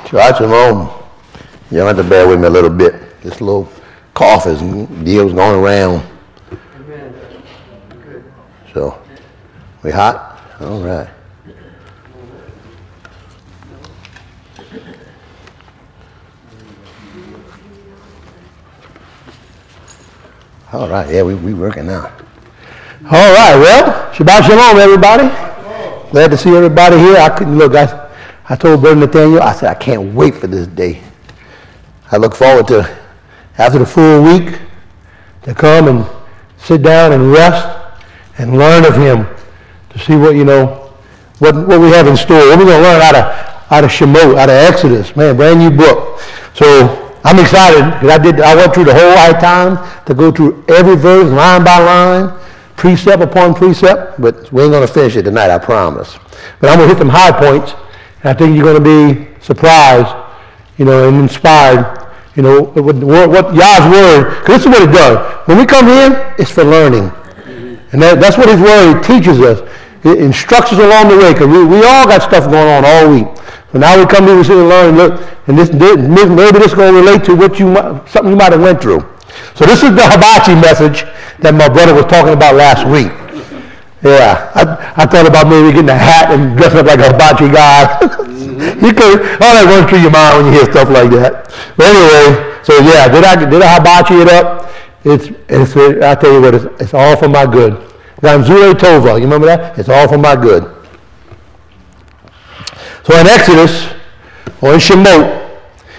Shabbat Shalom. You'll have to bear with me a little bit. This little cough is deal's going around. Amen. Good. So, we hot? All right. All right, yeah, we working now. All right, well, Shabbat Shalom, everybody. Glad to see everybody here. I told Brother Nathaniel, I said, I can't wait for this day. I look forward to, after the full week, to come and sit down and rest and learn of him, to see what, what we have in store. What we're going to learn out of Shemot, out of Exodus. Man, brand new book. So I'm excited because I went through the whole high time to go through every verse, line by line, precept upon precept, but we ain't going to finish it tonight, I promise. But I'm going to hit some high points, and I think you're going to be surprised, and inspired, what Yah's word, because this is what it does. When we come in, it's for learning. And that's what his word teaches us. It instructs us along the way, because we all got stuff going on all week. So now we come here, we sit and learn, look, and maybe this is going to relate to something you might have went through. So this is the hibachi message that my brother was talking about last week. Yeah, I thought about maybe getting a hat and dressing up like a hibachi guy. All that runs through your mind when you hear stuff like that. But anyway, so yeah, did I hibachi it up? I tell you what, it's all for my good. Gamzure Tova, you remember that? It's all for my good. So in Exodus, or in Shemot,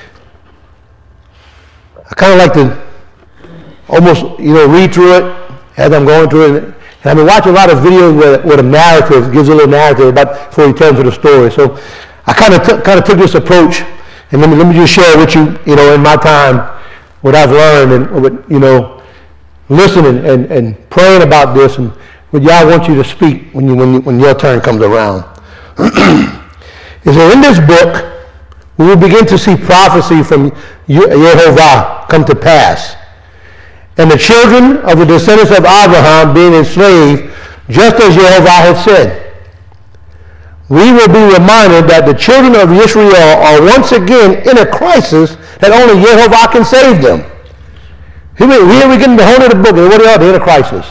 I kind of like to almost, read through it as I'm going through it. And I've been watching a lot of videos where the narrative gives a little narrative before he tells you the story. So I kind of took this approach, and let me just share with you, in my time, what I've learned and listening and praying about this and what Yah wants you to speak when your turn comes around. Is that in this book, we will begin to see prophecy from Yehovah come to pass. And the children of the descendants of Abraham being enslaved, just as Yehovah had said. We will be reminded that the children of Israel are once again in a crisis that only Yehovah can save them. Here we get in the whole of the book, and what are they in a crisis?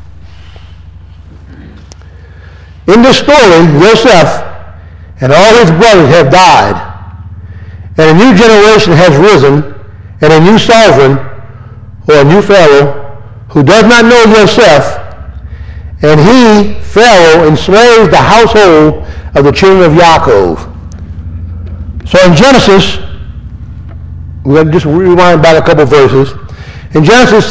In this story, Yosef and all his brothers have died, and a new generation has risen, and a new sovereign, or a new Pharaoh, who does not know Yosef, and he, Pharaoh, enslaves the household of the children of Yaakov. So in Genesis, we're going to just rewind back a couple verses. In Genesis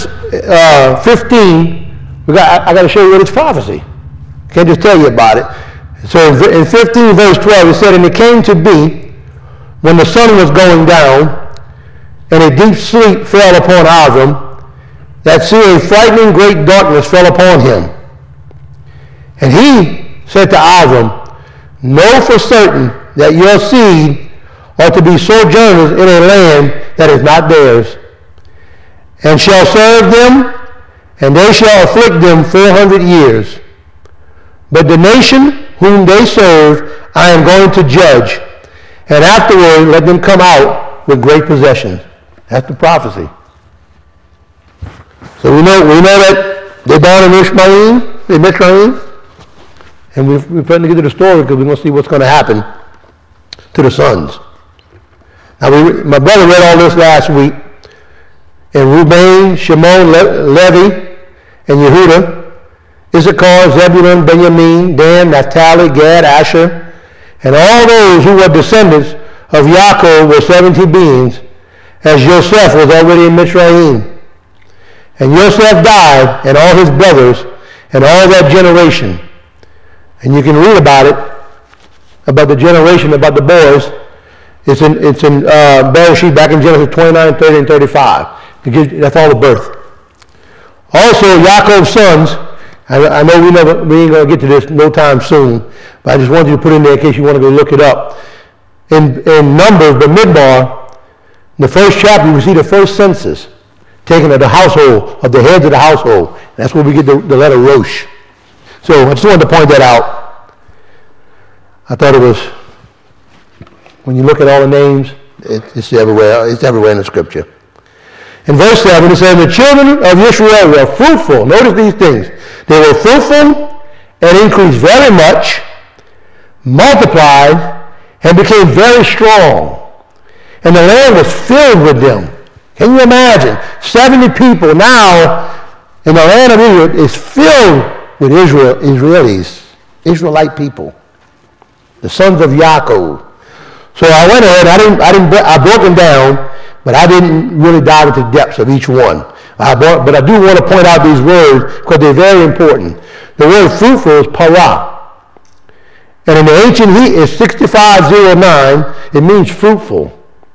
15, I got to show you what it's prophecy. Can't just tell you about it. So in 15 verse 12, it said, and it came to be, when the sun was going down, and a deep sleep fell upon Avram, that see a frightening great darkness fell upon him. And he said to Avram, know for certain that your seed are to be sojourners in a land that is not theirs, and shall serve them, and they shall afflict them 400 years. But the nation whom they serve I am going to judge, and afterward let them come out with great possessions. That's the prophecy. So we know that they're born in Mitzrayim, and we're trying to get to the story because we're going to see what's going to happen to the sons. Now, my brother read all this last week, and Reuben, Shimon, Levi, and Yehuda, Issachar, Zebulun, Benjamin, Dan, Naphtali, Gad, Asher, and all those who were descendants of Yaakov were 70 beings, as Joseph was already in Mitzrayim. And Yosef died, and all his brothers, and all that generation. And you can read about it, about the generation, about the boys. It's in Bereshit, back in Genesis 29, 30, and 35. That's all the birth. Also, Yaakov's sons, I know we ain't going to get to this no time soon, but I just wanted you to put in there in case you want to go look it up. In Numbers, the Midbar, the first chapter, you see the first census taken of the household, of the heads of the household. And that's where we get the letter Rosh. So I just wanted to point that out. I thought it was When you look at all the names, it's everywhere. It's everywhere in the scripture. In verse 7, it says, the children of Israel were fruitful. Notice these things. They were fruitful and increased very much, multiplied, and became very strong. And the land was filled with them. Can you imagine? 70 people now in the land of Israel is filled with Israelite people, the sons of Yaakov. So I went ahead, I broke them down, but I didn't really dive into the depths of each one. But I do want to point out these words because they're very important. The word fruitful is para. And in the ancient Hebrew, it's 6509, it means fruitful.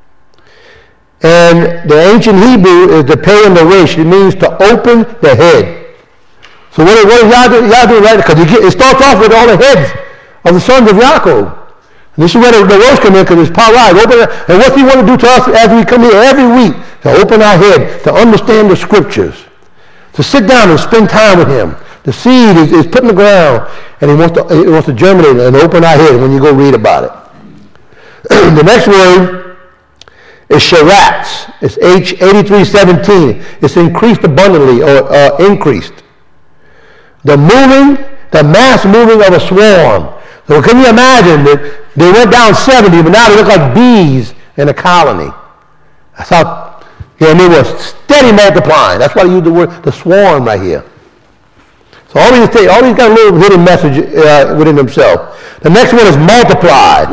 And the ancient Hebrew is the pay and the resh. It means to open the head. So what does y'all do right? Because it starts off with all the heads of the sons of Yaakov. And this is where the words come in, because it's para. And what do you want to do to us as we come here every week? To open our head, to understand the scriptures, to sit down and spend time with him. The seed is put in the ground, and he wants to germinate and open our head when you go read about it. The next word is sharatz. It's H8317. It's increased abundantly, or increased. The mass moving of a swarm. So can you imagine that they went down 70, but now they look like bees in a colony? That's how, and they were steady multiplying. That's why I use the word, the swarm right here. So all these got a little hidden message within themselves. The next one is multiplied.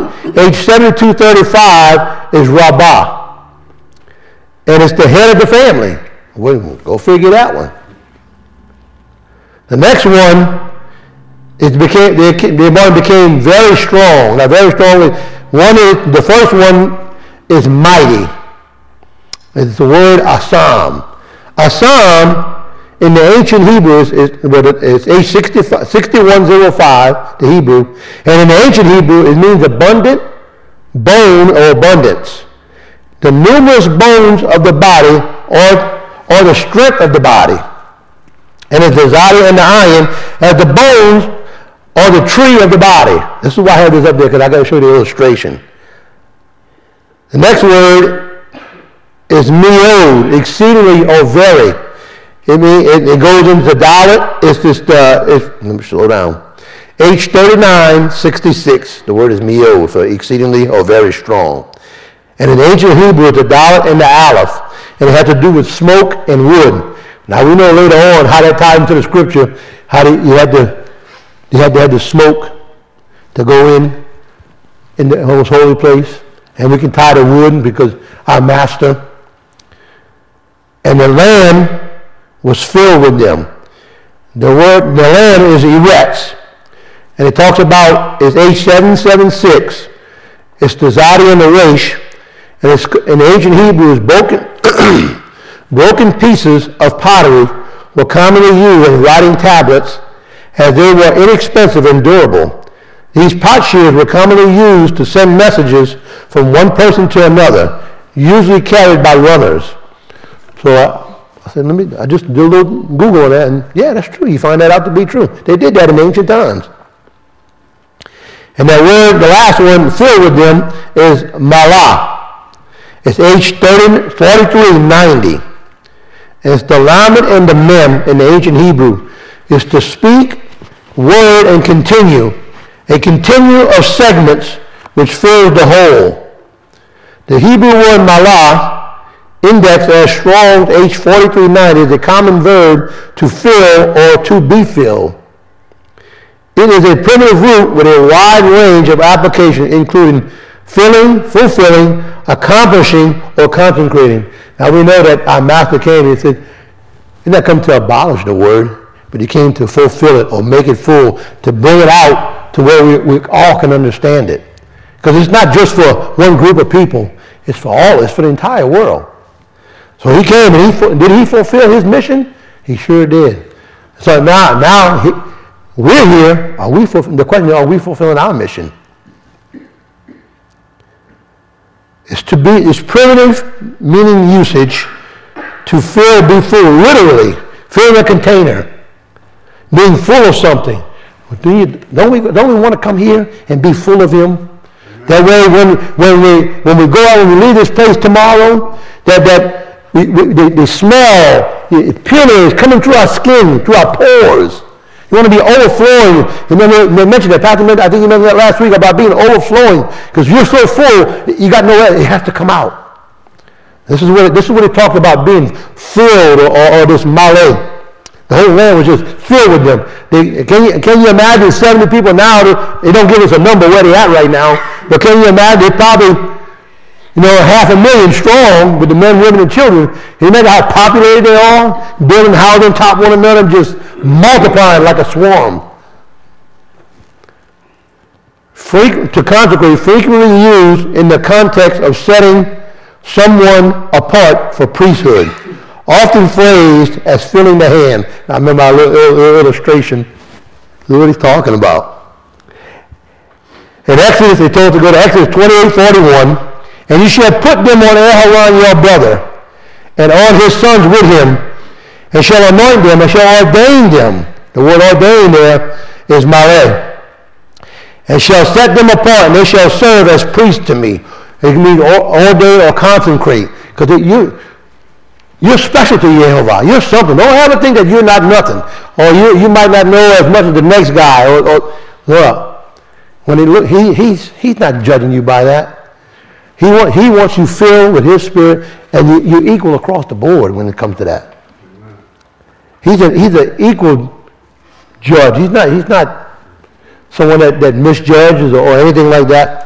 H7235 is Rabbah. And it's the head of the family. Well, go figure that one. The next one, the became very strong. Now, very strong. The first one is mighty. It's the word Assam. Assam in the ancient Hebrew is H6105, the Hebrew. And in the ancient Hebrew, it means abundant, bone, or abundance. The numerous bones of the body or the strength of the body. And it's the zadi and the iron as the bones or the tree of the body. This is why I have this up there, because I got to show you the illustration. The next word is meod, exceedingly or very. It goes into dalet. It's just, let me slow down. H3966. The word is meod, for exceedingly or very strong. And in ancient Hebrew, it's the dalet and the aleph. And it had to do with smoke and wood. Now we know later on how that ties into the scripture, how you had to have the smoke to go in the most holy place. And we can tie the wood because our master. And the land was filled with them. The land is eretz. And it talks about, it's H776. It's the zadi and the resh. And it's, in the ancient Hebrew, is broken pieces of pottery were commonly used in writing tablets, as they were inexpensive and durable. These potsherds were commonly used to send messages from one person to another, usually carried by runners. So I said, I just did a little Google on that, and yeah, that's true. You find that out to be true. They did that in ancient times. And that word, the last one filled with them, is malah. It's H4390. It's the lamed and the mem in the ancient Hebrew. Is to speak, word, and continue. A continue of segments which fills the whole. The Hebrew word malah, indexed as Strong's H4390, is a common verb to fill or to be filled. It is a primitive root with a wide range of application, including filling, fulfilling, accomplishing, or consecrating. Now we know that our master came and said, he did not come to abolish the word, but he came to fulfill it or make it full, to bring it out to where we all can understand it. Because it's not just for one group of people, it's for all, it's for the entire world. So he came and did he fulfill his mission? He sure did. So now we're here. The question is, are we fulfilling our mission? It's primitive, meaning usage, to fill, be full, literally, fill a container, being full of something. Don't we want to come here and be full of him? That way, when we go out, when we leave this place tomorrow, the smell, the purity is coming through our skin, through our pores. You want to be overflowing. Remember, they mentioned that, Pastor, I think you mentioned that last week about being overflowing, because you're so full, you got nowhere. It has to come out. This is what he talked about, being filled, or this male. The whole land was just filled with them. Can you imagine 70 people now? They don't give us a number where they're at right now, but can you imagine? They're probably, 500,000 strong with the men, women, and children. You imagine how populated they are, building houses on top of one another, and just multiplying like a swarm. To consecrate, frequently used in the context of setting someone apart for priesthood, often phrased as filling the hand. Now, I remember our little illustration. This is what he's talking about. In Exodus, they told to go to Exodus 28:41, and you shall put them on Aharon your brother, and on his sons with him, and shall anoint them, and shall ordain them. The word ordain there is maleh. And shall set them apart, and they shall serve as priests to me. It can mean ordain or consecrate, because you're special to Yehovah. You're something. Don't ever think that you're not nothing, or you might not know as much as the next guy. When he's not judging you by that. He wants you filled with his spirit, and you're equal across the board when it comes to that. He's an equal judge. He's not someone that misjudges or anything like that.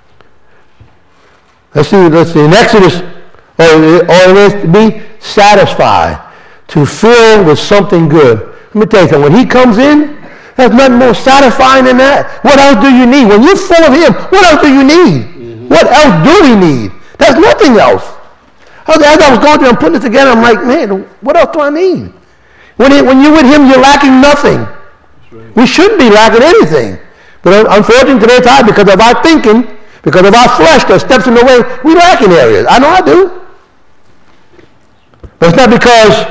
Let's see. In Exodus, or it is to be satisfied, to fill with something good. Let me tell you something. When he comes in, there's nothing more satisfying than that. What else do you need? When you're full of him, what else do you need? Mm-hmm. What else do we need? There's nothing else. As I was going through and putting it together, I'm like, man, what else do I need? When you're with him, you're lacking nothing. Right. We shouldn't be lacking anything. But unfortunately, today's time, because of our thinking, because of our flesh that steps in the way, we lack in areas. I know I do. But it's not because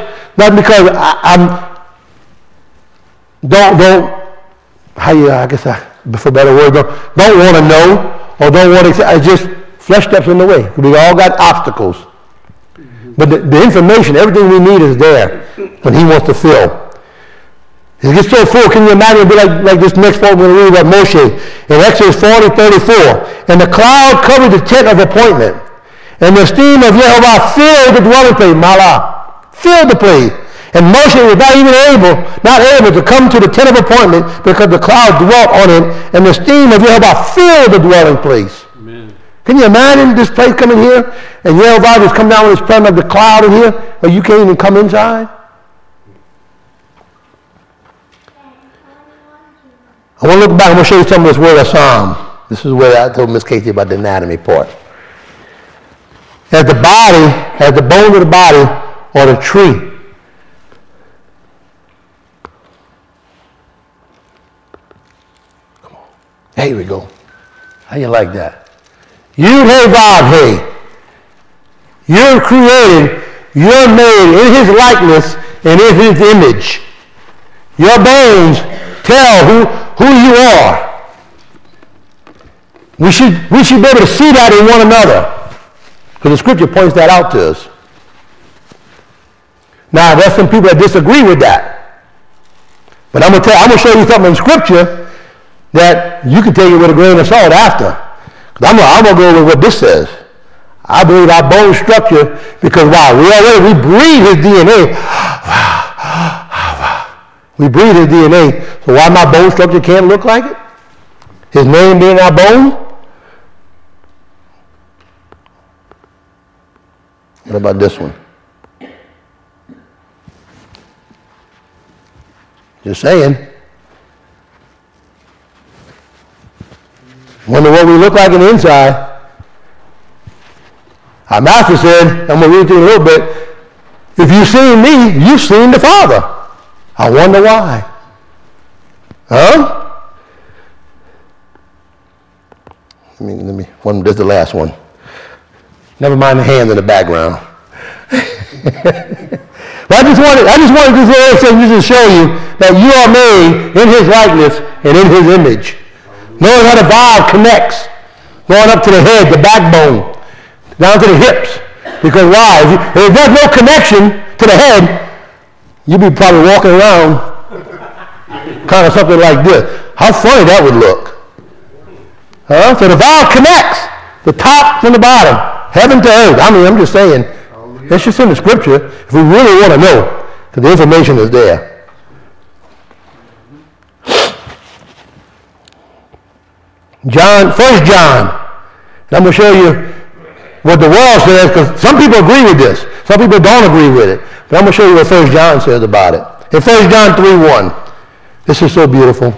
for better word, don't want to know or don't want to, it's just flesh steps in the way. We all got obstacles. Mm-hmm. But the information, everything we need is there when he wants to fill. It gets so full, can you imagine? It'd be like this next part we're going to read about Moshe. In Exodus 40:34, and the cloud covered the tent of appointment, and the steam of Yehovah filled the dwelling place, Malah, filled the place. And Moshe was not able to come to the tent of appointment because the cloud dwelt on it, and the steam of Yehovah filled the dwelling place. Amen. Can you imagine this place coming here, and Yehovah just come down with his presence of the cloud in here, but you can't even come inside? I want to look back. I'm going to show you some of this word of Psalm. This is where I told Miss Casey about the anatomy part. As the bones of the body, or the tree. Come on. Here we go. How you like that? Yud-Heh-Vav-Heh. You're created. You're made in his likeness and in his image. Your bones tell who you are. We should be able to see that in one another, because the scripture points that out to us. Now, there's some people that disagree with that, but I'm gonna show you something in scripture that you can take it with a grain of salt after. I'm gonna go with what this says. I believe our bone structure, because wow, we breathe his DNA. We breathe his DNA, so why my bone structure can't look like it? His name being our bone? What about this one? Just saying. Wonder what we look like on the inside. Our master said, I'm going to read to you a little bit, if you've seen me, you've seen the Father. I wonder why. Huh? Let me. This is the last one. Never mind the hand in the background. But I just wanted this illustration to show you that you are made in his likeness and in his image. Knowing how the vibe connects. going up to the head, the backbone, down to the hips. Because why? If there's no connection to the head, you'd be probably walking around kind of something like this. How funny that would look. Huh? So the valve connects the top and the bottom, heaven to earth. I mean, I'm just saying, it's just in the scripture if we really want to know, because the information is there. First John. And I'm going to show you what the world says, because some people agree with this. Some people don't agree with it. But I'm going to show you what 1 John says about it. In 1 John 3:1, this is so beautiful.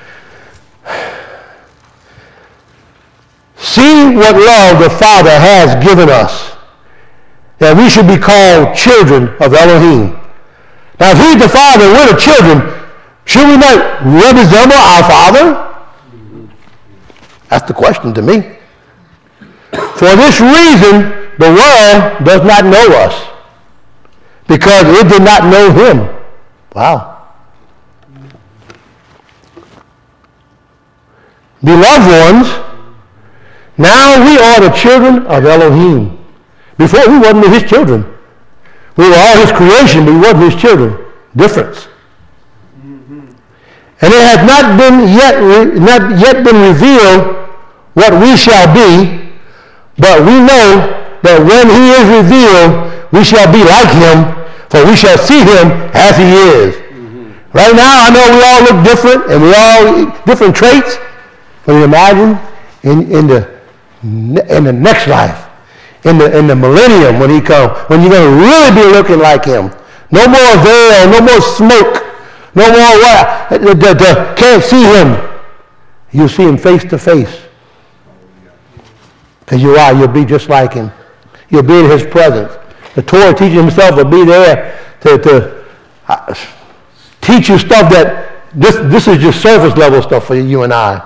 See what love the Father has given us, that we should be called children of Elohim. Now, if he's the Father and we're the children, should we not resemble our Father? That's the question to me. For this reason, the world does not know us, because it did not know him. Wow. Beloved ones, now we are the children of Elohim. Before, we wasn't his children. We were all his creation, but we wasn't his children. Difference. And it has not yet been revealed what we shall be, but we know that when he is revealed, we shall be like him, for we shall see him as he is. Right now, I know we all look different, and we all different traits, but imagine in the next life, in the millennium when he comes, when you're going to really be looking like him. No more veil, no more smoke, no more what? Can't see him. You'll see him face to face. Because you'll be just like him. You'll be in his presence. The Torah teacher himself will be there to teach you stuff that this is just surface level stuff for you and I.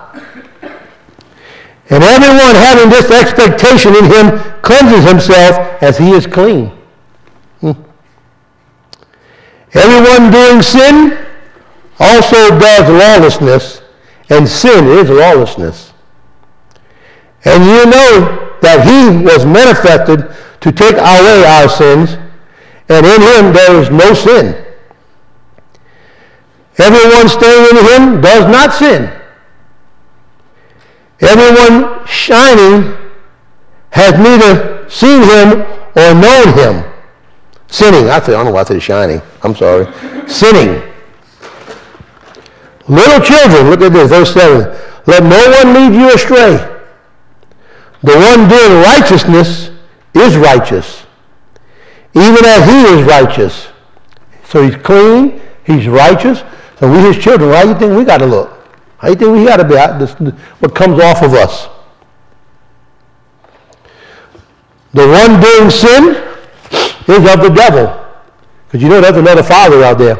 And everyone having this expectation in him cleanses himself as he is clean. Everyone doing sin also does lawlessness, and sin is lawlessness. And you know that he was manifested to take away our sins, and in him there is no sin. Everyone staying in him does not sin. Everyone shining has neither seen him or known him. Sinning. I don't know why I said shining. I'm sorry. Sinning. Little children, look at this, verse 7. Let no one lead you astray. The one doing righteousness is righteous, even as he is righteous. So he's clean, he's righteous. So we his children, how do you think we got to look? How do you think we got to be? What comes off of us? The one doing sin is of the devil. Because you know there's another father out there.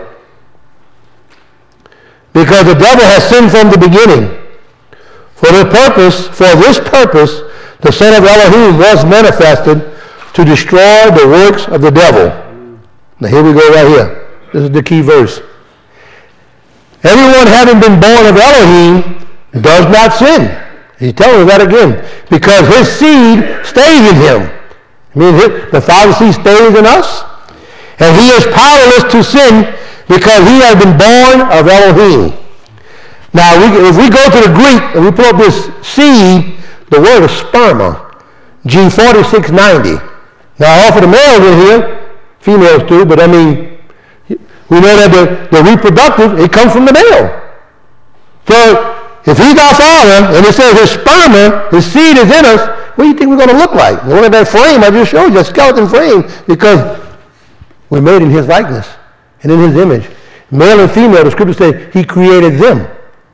Because the devil has sinned from the beginning. For this purpose, the Son of Elohim was manifested to destroy the works of the devil. Now here we go right here. This is the key verse. Everyone having been born of Elohim does not sin. He's telling us that again. Because his seed stays in him. I mean, the Father's seed stays in us. And he is powerless to sin because he has been born of Elohim. Now, if we go to the Greek and we pull up this seed, the word is sperma, G4690. Now, all for the males in here, females too, but I mean, we know that the reproductive, it comes from the male. So, if he's our father, and it says his sperma, his seed is in us, what do you think we're going to look like? Look at that frame I just showed you, a skeleton frame, because we're made in his likeness and in his image. Male and female, the scriptures say he created them.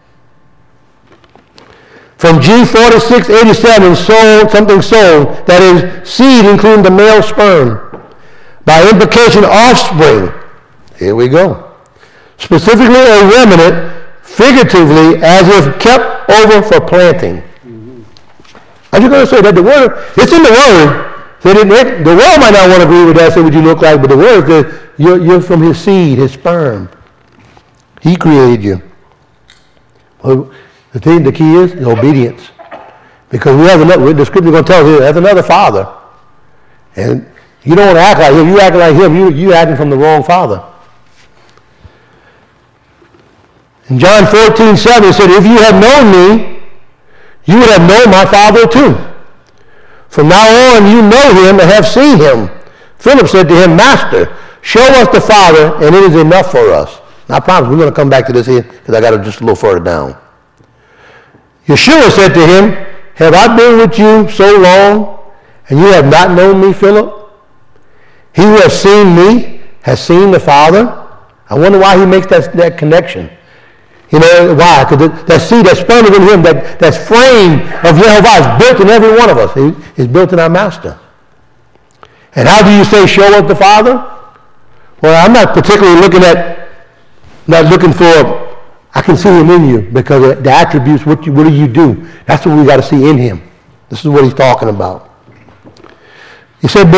From G4687, soul, that is seed including the male sperm. By implication, offspring. Here we go. Specifically a remnant, figuratively, as if kept over for planting. I'm just going to say that the word, it's in the word. So the world might not want to agree with that, say what you look like, but the word says you're from his seed, his sperm. He created you. Well, the key is obedience. Because we have another, the scripture is going to tell us here, there's another Father. And you don't want to act like him. You act like him, you're acting from the wrong Father. In John 14:7, he said, if you had known me, you would have known my Father too. From now on, you know him and have seen him. Philip said to him, Master, show us the Father, and it is enough for us. Now, I promise we're going to come back to this here, because I got it just a little further down. Yeshua said to him, have I been with you so long, and you have not known me, Philip? He who has seen me has seen the Father. I wonder why he makes that connection. You know, why? Because that seed that's planted in him, that frame of Yehovah is built in every one of us. It's built in our Master. And how do you say, show us the Father? Well, I'm not particularly not looking for, I can see him in you, because the attributes, what do you do? That's what we got to see in him. This is what he's talking about. He said,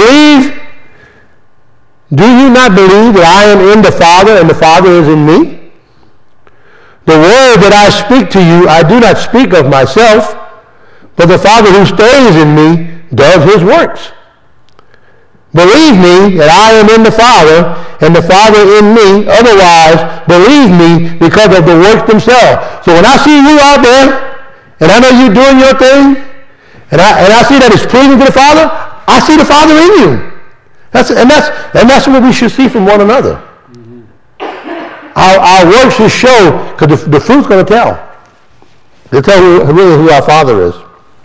do you not believe that I am in the Father and the Father is in me? The word that I speak to you, I do not speak of myself, but the Father who stays in me does his works. Believe me that I am in the Father and the Father in me. Otherwise, believe me because of the works themselves. So when I see you out there, and I know you're doing your thing, and I see that it's pleasing to the Father, I see the Father in you. That's what we should see from one another. Our works should show, because the fruit's going to tell. They'll tell really who our Father is.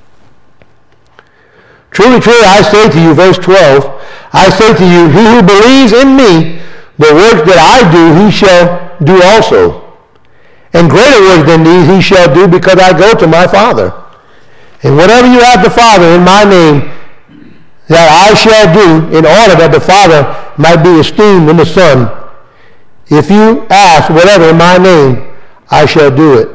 Truly, truly, I say to you, verse 12, I say to you, he who believes in me, the works that I do, he shall do also. And greater works than these he shall do, because I go to my Father. And whatever you ask the Father in my name, that I shall do, in order that the Father might be esteemed in the Son. If you ask whatever in my name, I shall do it.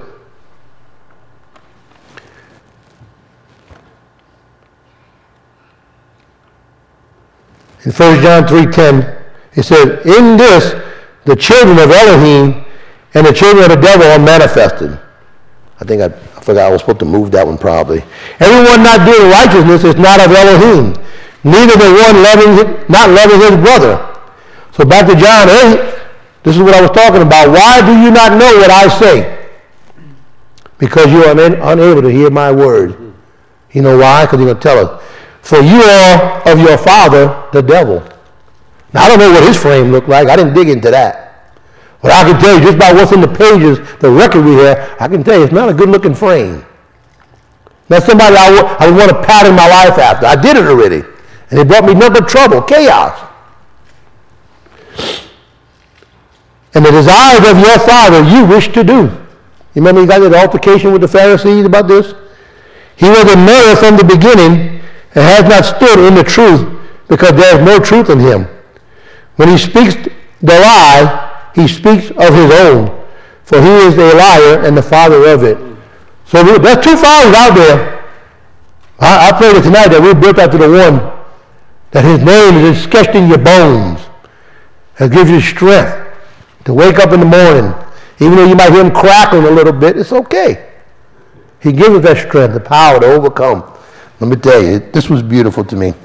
In 1 John 3:10, it says, in this, the children of Elohim and the children of the devil are manifested. I forgot I was supposed to move that one probably. Everyone not doing righteousness is not of Elohim, neither the one not loving his brother. So back to John 8, this is what I was talking about. Why do you not know what I say? Because you are unable to hear my word. You know why? Because he's going to tell us. For you are of your father, the devil. Now, I don't know what his frame looked like. I didn't dig into that. But I can tell you, just by what's in the pages, the record we have, I can tell you it's not a good-looking frame. That's somebody I would want to pattern my life after. I did it already. And it brought me nothing but trouble, chaos. And the desires of your father you wish to do. You remember you got that altercation with the Pharisees about this? He was a murderer from the beginning and has not stood in the truth because there is no truth in him. When he speaks the lie, he speaks of his own, for he is a liar and the father of it. So there's two fathers out there. I pray that tonight that we're built out to the one that his name is sketched in your bones and gives you strength to wake up in the morning. Even though you might hear him crackling a little bit, it's okay. He gives us that strength, the power to overcome. Let me tell you, this was beautiful to me.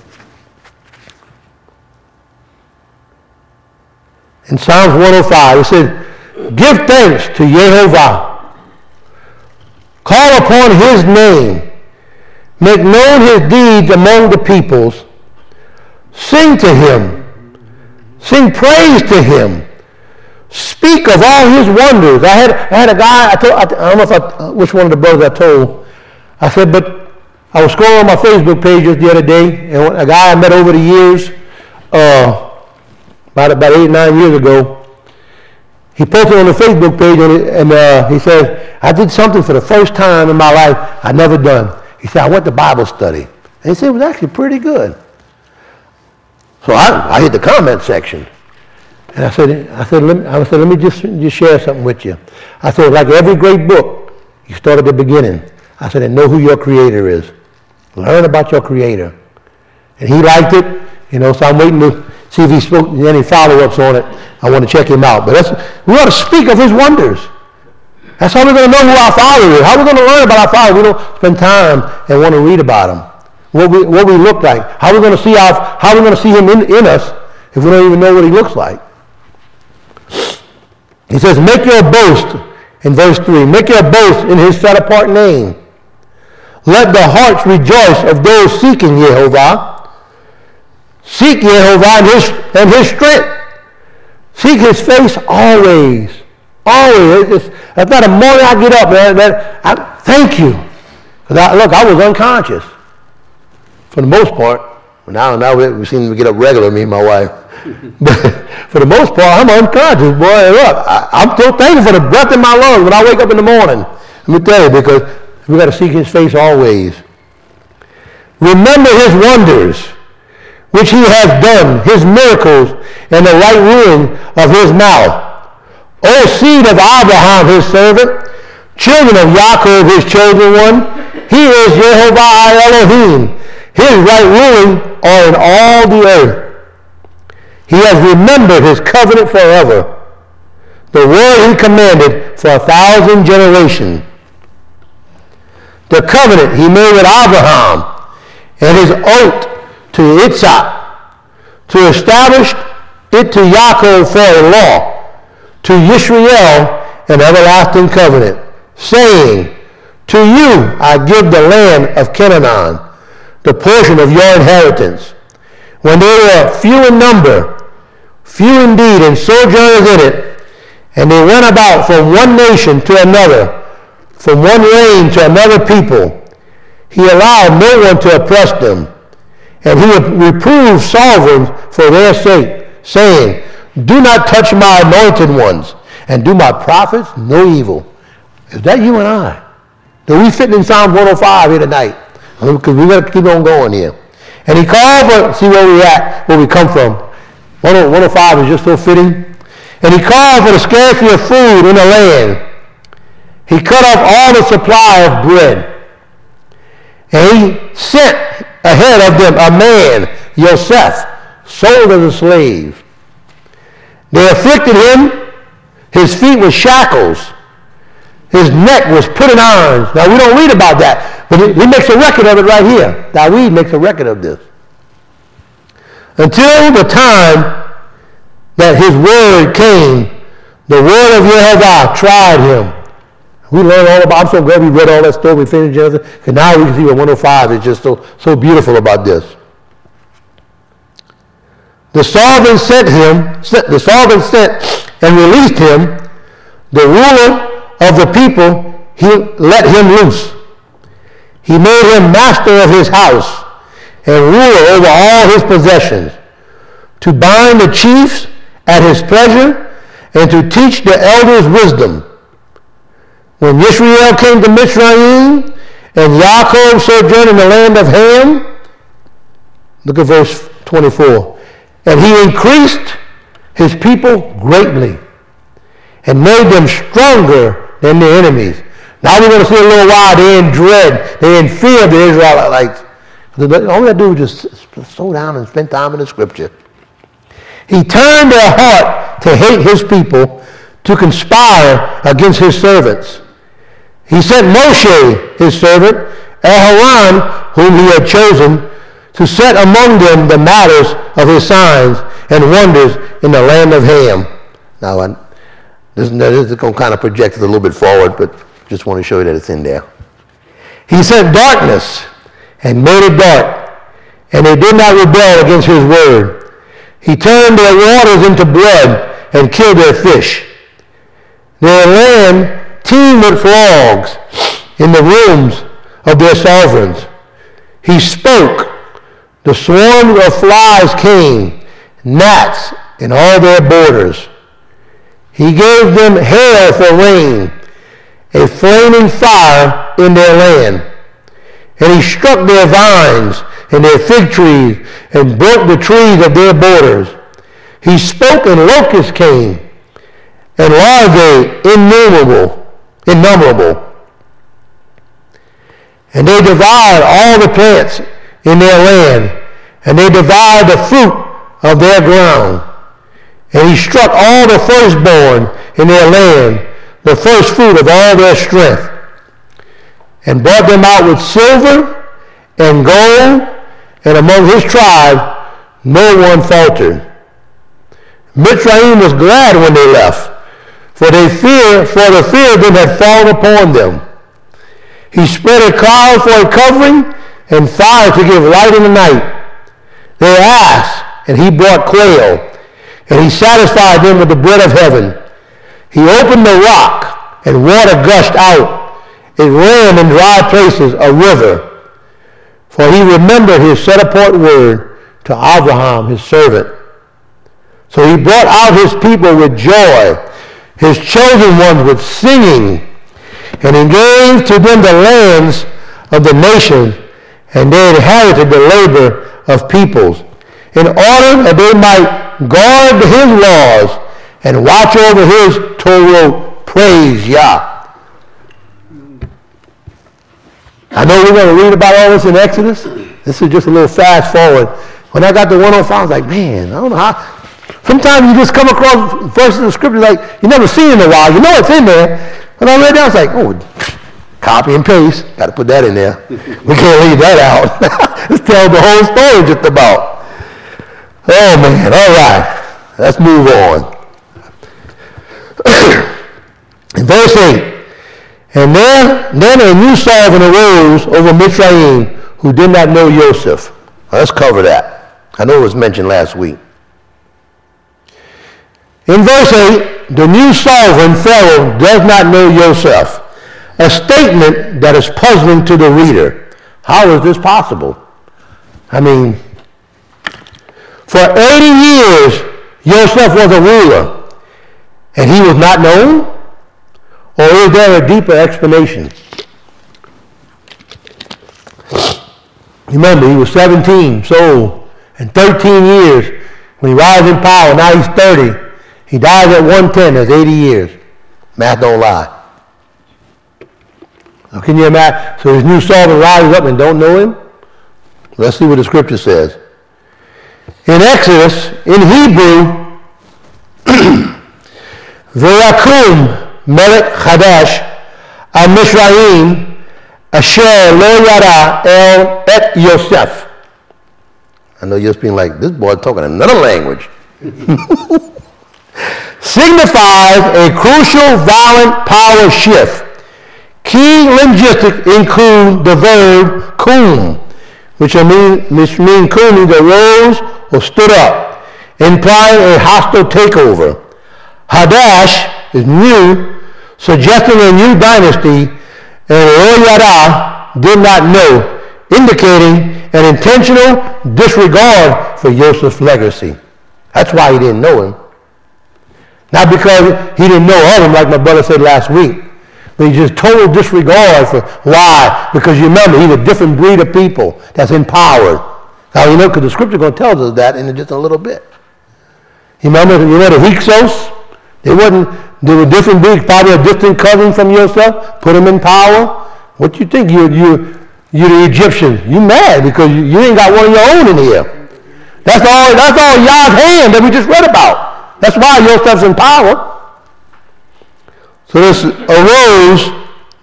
In Psalms 105, it says, give thanks to Yehovah. Call upon his name. Make known his deeds among the peoples. Sing to him. Sing praise to him. Speak of all his wonders. I had a guy, I don't know which one of the brothers I told. I said, but I was scrolling on my Facebook page just the other day, and a guy I met over the years, about 8 or 9 years ago, he posted on the Facebook page, and he said, I did something for the first time in my life I'd never done. He said, I went to Bible study. And he said, it was actually pretty good. So I hit the comment section. And I said, let me just share something with you. I said, like every great book, you start at the beginning. I said, and know who your creator is. Learn about your creator. And he liked it, so I'm waiting to see if he spoke any follow-ups on it. I want to check him out. But we ought to speak of his wonders. That's how we're going to know who our Father is. How are we going to learn about our Father? We don't spend time and want to read about him. What we look like. How are we going to see him in us if we don't even know what he looks like? He says, make your boast, in verse 3, make your boast in his set-apart name. Let the hearts rejoice of those seeking Yehovah. Seek Yehovah and his strength. Seek his face always. Always. That's not a morning I get up, man. Thank you. Look, I was unconscious for the most part. Now we seem to get up regular, me and my wife. But for the most part, I'm unconscious, boy. Look, I'm still thankful for the breath in my lungs when I wake up in the morning. Let me tell you, because we got to seek his face always. Remember his wonders, which he has done, his miracles, and the right ruling of his mouth. O seed of Abraham, his servant, children of Yaakov, his chosen one, he is Yehovah Elohim. His right ruling are in all the earth. He has remembered his covenant forever, the word he commanded for 1,000 generations. The covenant he made with Abraham and his oath to Isaac, to establish it to Yaakov for a law, to Yisrael an everlasting covenant, saying, to you I give the land of Canaan, the portion of your inheritance. When they were few in number, few indeed, and sojourners in it, and they went about from one nation to another, from one reign to another people, he allowed no one to oppress them, and he reproved sovereigns for their sake, saying, do not touch my anointed ones, and do my prophets no evil. Is that you and I? Do we fit in Psalm 105 here tonight? Because we got to keep on going here. And he called for, see where we at, where we come from. 105 is just so fitting. And he called for the scarcity of food in the land. He cut off all the supply of bread. And he sent ahead of them a man, Yosef, sold as a slave. They afflicted him. His feet were shackles. His neck was put in irons. Now, we don't read about that, but he makes a record of it right here. David makes a record of this. Until the time that his word came, the word of Yehovah tried him. We learned all about, I'm so glad we read all that story, we finished it, because now we can see what 105 is just so beautiful about this. The sovereign sent and released him. The ruler of the people, he let him loose. He made him master of his house and ruler over all his possessions, to bind the chiefs at his pleasure and to teach the elders wisdom. When Yisrael came to Mitzrayim and Yaakov sojourned in the land of Ham, look at verse 24, and he increased his people greatly and made them stronger than their enemies. Now we're going to see a little while they're in dread, they're in fear of the Israelites. All we got to do is just slow down and spend time in the scripture. He turned their heart to hate his people, to conspire against his servants. He sent Moshe, his servant, Aaron, whom he had chosen, to set among them the matters of his signs and wonders in the land of Ham. Now, this is going to kind of project it a little bit forward, but just want to show you that it's in there. He sent darkness and made it dark, and they did not rebel against his word. He turned their waters into blood and killed their fish. Their land teemed with frogs in the rooms of their sovereigns. He spoke. The swarms of flies came, gnats in all their borders. He gave them hail for rain, a flaming fire in their land. And he struck their vines and their fig trees and broke the trees of their borders. He spoke and locusts came, and larvae innumerable. And they devoured all the plants in their land, and they devoured the fruit of their ground. And he struck all the firstborn in their land, the first fruit of all their strength, and brought them out with silver and gold, and among his tribe no one faltered. Mitzrayim was glad when they left, for the fear of them had fallen upon them. He spread a cloud for a covering, and fire to give light in the night. They asked, and he brought quail, and he satisfied them with the bread of heaven. He opened the rock, and water gushed out. It ran in dry places, a river. For he remembered his set-apart word to Abraham, his servant. So he brought out his people with joy, his chosen ones with singing, and he gave to them the lands of the nations, and they inherited the labor of peoples, in order that they might guard his laws and watch over his Torah. Praise Yah. I know we're going to read about all this in Exodus. This is just a little fast forward. When I got to 105, I was like, man, I don't know how. Sometimes you just come across verses of scripture like you never seen in a while. You know it's in there. When I read that, I was like, oh, copy and paste. Got to put that in there. We can't leave that out. Let's tell the whole story just about. Oh, man. All right. Let's move on. In verse 8, and then a new sovereign arose over Mitzrayim who did not know Joseph. Now, let's cover that. I know it was mentioned last week. In verse 8, the new sovereign Pharaoh does not know Joseph, a statement that is puzzling to the reader. How is this possible? I mean, for 80 years, Joseph was a ruler, and he was not known? Or is there a deeper explanation? Remember, he was 17, so in 13 years, when he rises in power, now he's 30. He dies at 110, that's 80 years. Math don't lie. So can you imagine? So his new sovereign rises up and don't know him? Let's see what the scripture says. In Exodus, in Hebrew, V'yakum melech Chadash al-Mishraim asher lo yada el et Yosef. I know you're just being like, this boy talking another language. Signifies a crucial violent power shift. Key linguistics include the verb kum, which means kum either rose or stood up, implying a hostile takeover. Hadash is new, suggesting a new dynasty, and Lo Yada did not know, indicating an intentional disregard for Joseph's legacy. That's why he didn't know him. Not because he didn't know of him, like my brother said last week, but he just total disregard for why. Because you remember, he's a different breed of people that's empowered. Now you know, because the scripture going to tell us that in just a little bit. You know the Hyksos? They were different breeds, probably a distant cousin from Joseph, put him in power. What you think? You're the Egyptians. You mad because you ain't got one of your own in here. That's all Yah's hand that we just read about. That's why Joseph's in power. So this arose.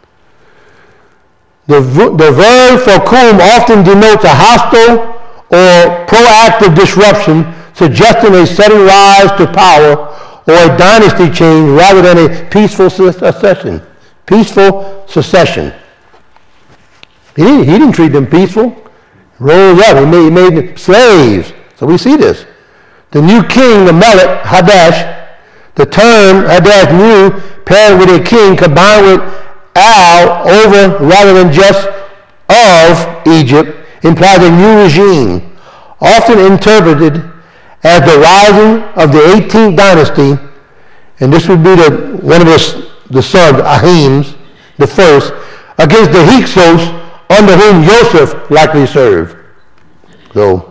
The verb for kum often denotes a hostile or proactive disruption, suggesting a sudden rise to power or a dynasty change rather than a peaceful secession. Peaceful secession. He didn't treat them peaceful. Rose up. He made them slaves. So we see this. The new king, the Melech, Hadash, the term Hadash new, paired with a king, combined with al, over rather than just of Egypt, implies a new regime, often interpreted as the rising of the 18th dynasty, and this would be one of the sons, Ahims, the first, against the Hyksos, under whom Joseph likely served. So,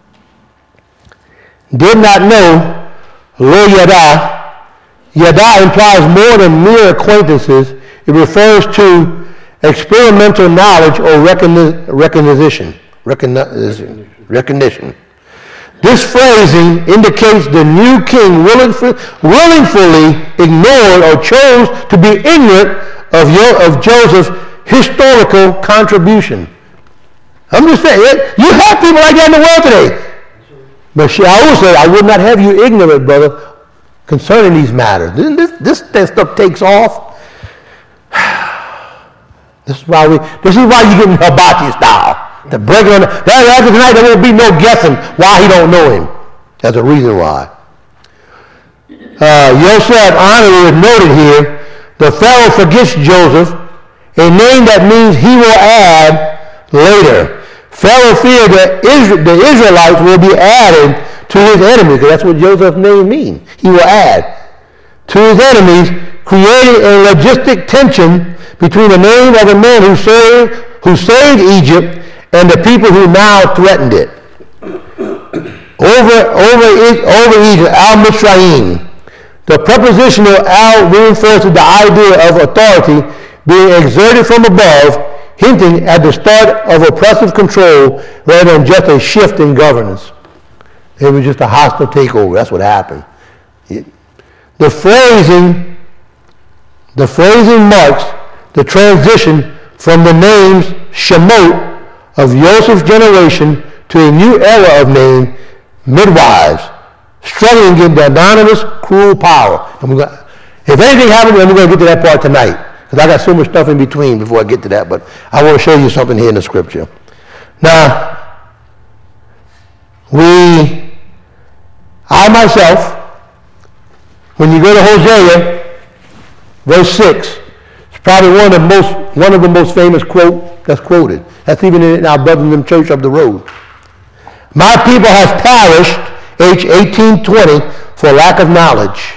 did not know, Lo Yada. Yada implies more than mere acquaintances. It refers to experimental knowledge or recognition. This phrasing indicates the new king willingly ignored or chose to be ignorant of Joseph's historical contribution. I'm just saying, you have people like that in the world today. But I always say, I would not have you ignorant, brother, concerning these matters. This stuff takes off. This is why you get in hibachi style. To break it on after tonight, there won't be no guessing why he don't know him. That's a reason why. Yosef honorably is noted here. The Pharaoh forgets Joseph, a name that means he will add later. Pharaoh feared that the Israelites will be added to his enemies, because that's what Joseph's name means. He will add to his enemies, creating a logistic tension between the name of the man who saved Egypt and the people who now threatened it. Over Egypt, Al-Mitzrayim. The preposition of Al reinforces the idea of authority being exerted from above, hinting at the start of oppressive control rather than just a shift in governance. It was just a hostile takeover. That's what happened. The phrasing marks the transition from the names Shemot of Joseph's generation to a new era of name, midwives, struggling against the anonymous, cruel power. And if anything happens, then we're going to get to that part tonight, because I got so much stuff in between before I get to that, but I want to show you something here in the scripture. Now, I myself, when you go to Hosea, verse 6, it's probably one of the most famous quote that's quoted. That's even in our Bethlehem Church up the road. My people has perished, age 1820, for lack of knowledge.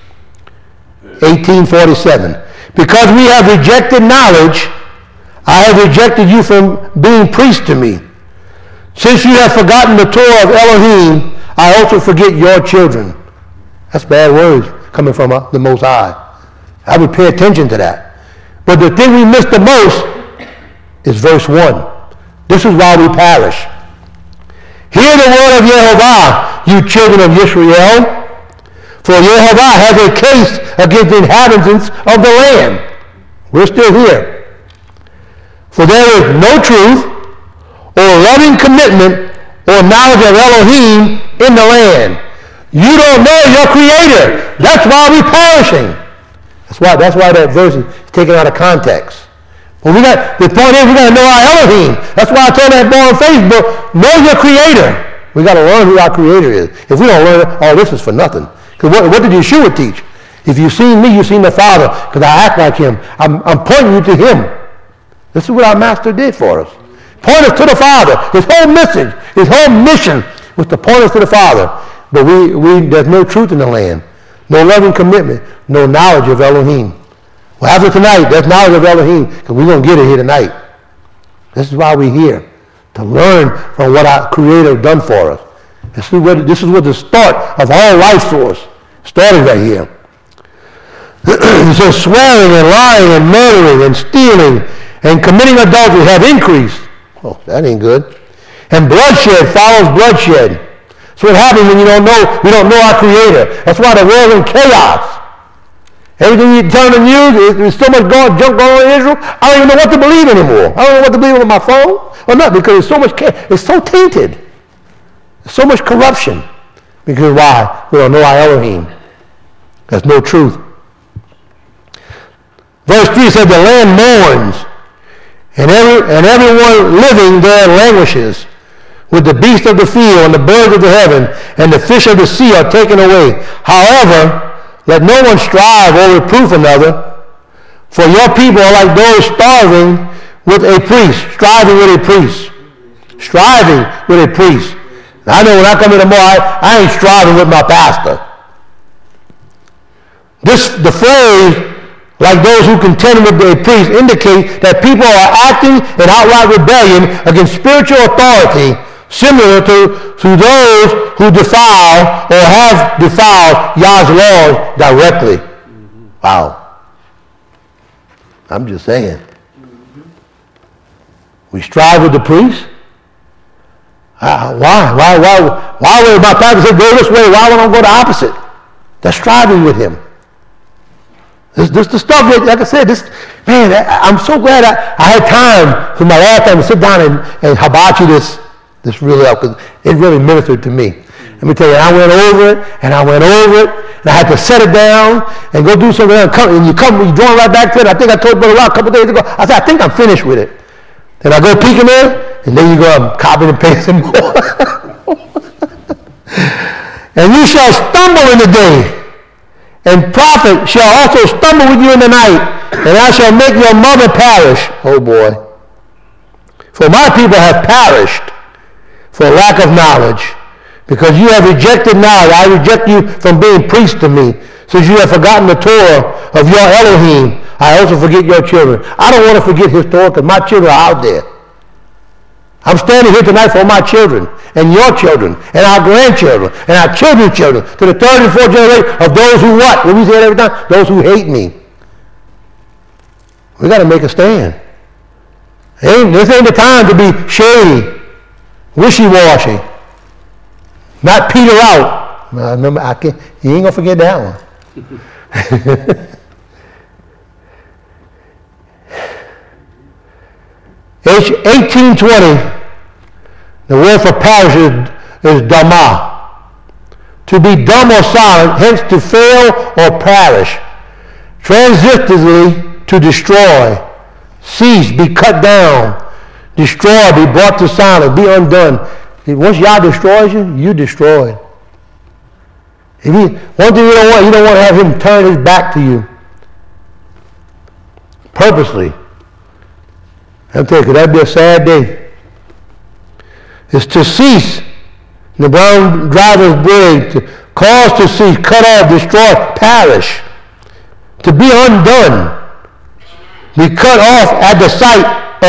1847. Because we have rejected knowledge, I have rejected you from being priest to me. Since you have forgotten the Torah of Elohim, I also forget your children. That's bad words coming from the Most High. I would pay attention to that. But the thing we miss the most is verse 1. This is why we perish. Hear the word of Yehovah, you children of Yisrael, for Yehovah has a case against the inhabitants of the land. We're still here. For there is no truth or loving commitment or knowledge of Elohim in the land. You don't know your Creator. That's why we're perishing. That's why that verse is taken out of context. But the point is, we got to know our Elohim. That's why I told that boy on Facebook, know your Creator. We got to learn who our Creator is. If we don't learn it, all this is for nothing. Because what did Yeshua teach? If you've seen me, you've seen the Father, because I act like Him. I'm pointing you to Him. This is what our Master did for us. Point us to the Father. His whole message, His whole mission was to point us to the Father. But there's no truth in the land. No loving commitment. No knowledge of Elohim. Well, after tonight, there's knowledge of Elohim, because we're going to get it here tonight. This is why we're here, to learn from what our Creator has done for us. This is what the start of all life source started right here. It says swearing and lying and murdering and stealing and committing adultery have increased. Oh, that ain't good. And bloodshed follows bloodshed. That's what happens when we don't know our Creator. That's why the world's in chaos. Everything you tell the news, there's so much junk going on in Israel, I don't even know what to believe anymore. I don't know what to believe on my phone or not, because there's so much chaos. It's so tainted. There's so much corruption. Because why? We don't know our Elohim. There's no truth. Verse 3 said, the land mourns, and everyone living there languishes. With the beasts of the field and the birds of the heaven and the fish of the sea are taken away. However, let no one strive or reprove another, for your people are like those striving with a priest. Now, I know when I come in tomorrow, I ain't striving with my pastor. The phrase, like those who contend with a priest, indicates that people are acting in outright rebellion against spiritual authority, similar to those who defile or have defiled Yah's laws directly. Mm-hmm. Wow. I'm just saying. Mm-hmm. We strive with the priest. Why would my pastor say go this way? Why would I go the opposite? That's striving with him. This the stuff that, like I said, I'm so glad I had time for my last time to sit down and hibachi this really up, because it really ministered to me. Let me tell you, I went over it, and I had to set it down and go do something else. And you draw right back to it. I think I told Brother Rock a couple days ago, I said, I think I'm finished with it. Then I go peeking there, and then you go, I'm copying and pasting more. And you shall stumble in the day, and prophet shall also stumble with you in the night, and I shall make your mother perish. Oh boy. For my people have perished for lack of knowledge, because you have rejected knowledge. I reject you from being priest to me, since you have forgotten the Torah of your Elohim. I also forget your children. I don't want to forget his Torah, because my children are out there. I'm standing here tonight for my children, and your children, and our grandchildren, and our children's children, to the third and fourth generation of those who what? What we say every time? Those who hate me. We got to make a stand. This ain't the time to be shady, wishy-washy, not peter out. I remember, you ain't going to forget that one. 1820, the word for perish is dama. To be dumb or silent, hence to fail or perish. Transitively, to destroy, cease, be cut down, destroy, be brought to silence, be undone. Once Yah destroys you, you destroyed. One thing you don't want to have him turn his back to you purposely. I'm telling you, that'd be a sad day. It's to cease. The brown driver's brig, to cause to cease, cut off, destroy, perish. To be undone. Be cut off at the sight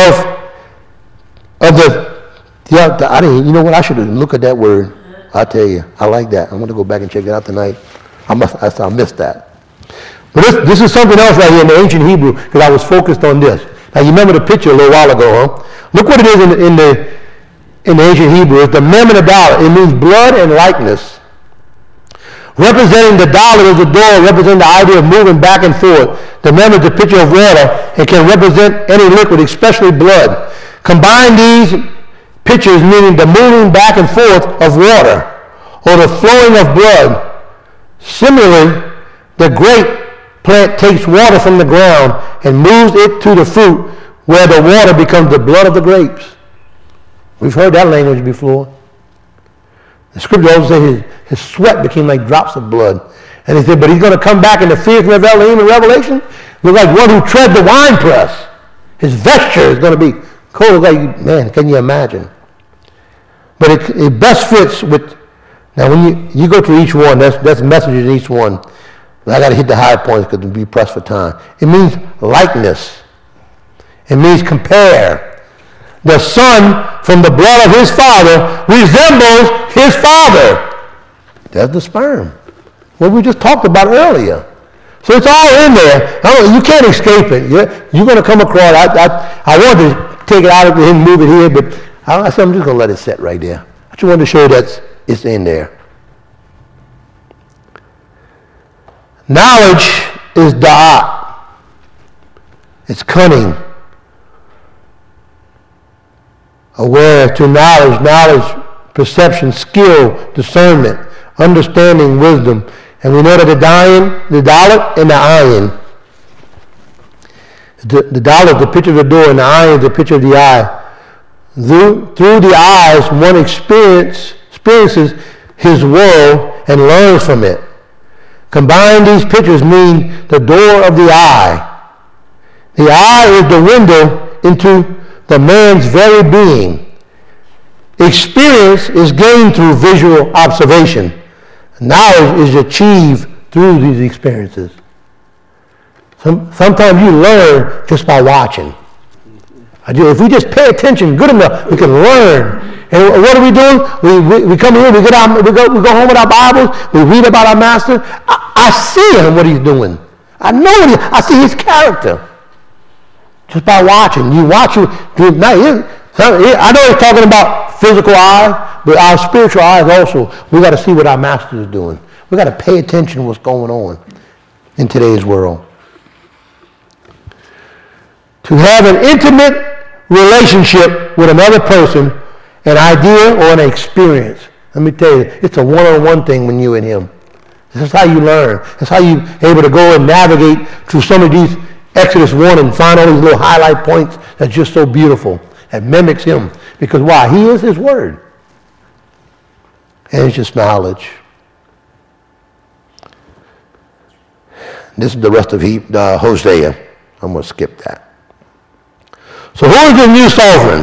of the you know what? I should look at that word. I'll tell you. I like that. I'm going to go back and check it out tonight. I missed that. But this is something else right here in the ancient Hebrew, because I was focused on this. Now, you remember the picture a little while ago, huh? Look what it is in the ancient Hebrew. It's the mem and the dalet. It means blood and likeness. Representing the dalet is the door, representing the idea of moving back and forth. The mem is the picture of water and can represent any liquid, especially blood. Combine these pictures, meaning the moving back and forth of water or the flowing of blood. Similarly, the grape plant takes water from the ground and moves it to the fruit, where the water becomes the blood of the grapes. We've heard that language before. The scripture also says his sweat became like drops of blood. And he said, but he's going to come back in the figure of Elohim in Revelation, look like one who tread the winepress. His vesture is going to be cold. Like, man, can you imagine? But it best fits with, now when you go through each one, that's messages in each one. I got to hit the high points because we'll be pressed for time. It means likeness. It means compare. The son from the blood of his father resembles his father. That's the sperm. What we just talked about earlier. So it's all in there. You can't escape it. You're going to come across. I wanted to take it out of him, move it here, but I said I'm just going to let it sit right there. I just wanted to show you that it's in there. Knowledge is da'at. It's cunning. Aware to knowledge, perception, skill, discernment, understanding, wisdom. And we know that the dalet and the ayin. The dalet is the picture of the door, and the ayin is the picture of the eye. Through the eyes, one experiences his world and learns from it. Combined, these pictures mean the door of the eye. The eye is the window into the man's very being. Experience is gained through visual observation. Knowledge is achieved through these experiences. Sometimes you learn just by watching. If we just pay attention good enough, we can learn. And what are we doing? We come here, we go home with our Bibles, we read about our master. I see him, what he's doing. I know I see his character. Just by watching. You watch him. So, I know he's talking about physical eyes, but our spiritual eyes also, we got to see what our master is doing. We got to pay attention to what's going on in today's world. To have an intimate relationship with another person, an idea or an experience. Let me tell you, it's a one-on-one thing when you and him. This is how you learn. That's how you're able to go and navigate through some of these Exodus 1 and find all these little highlight points that's just so beautiful. That mimics him. Because why? He is his word. And it's just knowledge. This is the rest of Hosea. I'm going to skip that. So who is the new sovereign?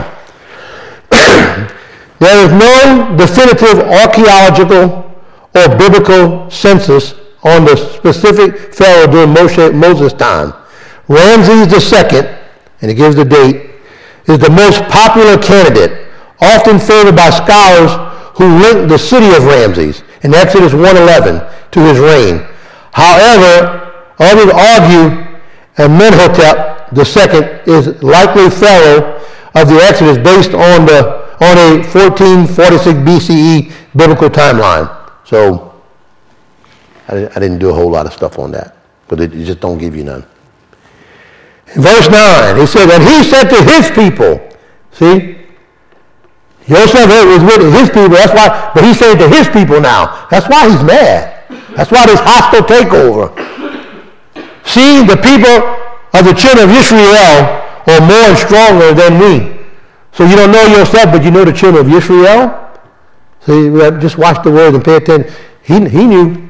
There is no definitive archaeological or biblical census on the specific pharaoh during Moses' time. Ramses II, and it gives the date, is the most popular candidate, often favored by scholars who link the city of Ramses in Exodus 1:11 to his reign. However, others argue Amenhotep II is likely pharaoh of the Exodus based on a 1446 BCE biblical timeline. So I didn't do a whole lot of stuff on that, but it just don't give you none. In verse 9, he said, and he said to his people, see, Joseph was with his people, that's why, but he's saying to his people now. That's why he's mad. That's why this hostile takeover. See, the people of the children of Israel are more and stronger than we. So you don't know yourself, but you know the children of Israel. See, just watch the words and pay attention. He knew.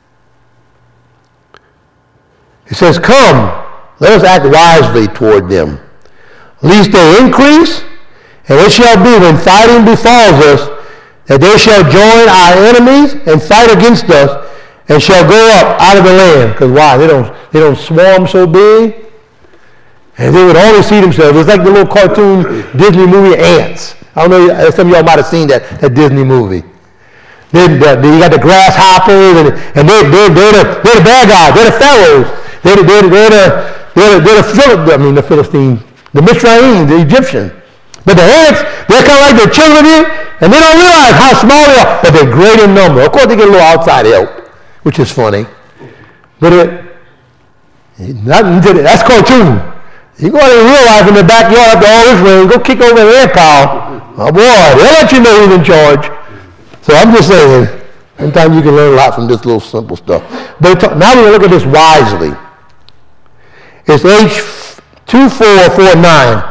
He says, come, let us act wisely toward them, lest they increase, and it shall be when fighting befalls us, that they shall join our enemies and fight against us, and shall go up out of the land. Because why? They don't swarm so big. And they would only see themselves. It's like the little cartoon Disney movie Ants. I don't know, some of y'all might have seen that Disney movie. You got the grasshoppers, and they're the bad guys. They're the pharaohs. They're the Philistines, the Mizraim, the Egyptians. But the ants, they're kind of like the children of you, and they don't realize how small they are, but they're great in number. Of course, they get a little outside help, which is funny. But that's cartoon. You go out in real life in the backyard after all this rain, go kick over an ant pile. Oh boy, they'll let you know who's in charge. So I'm just saying, sometimes you can learn a lot from this little simple stuff. But now we're going to look at this wisely. It's H2449.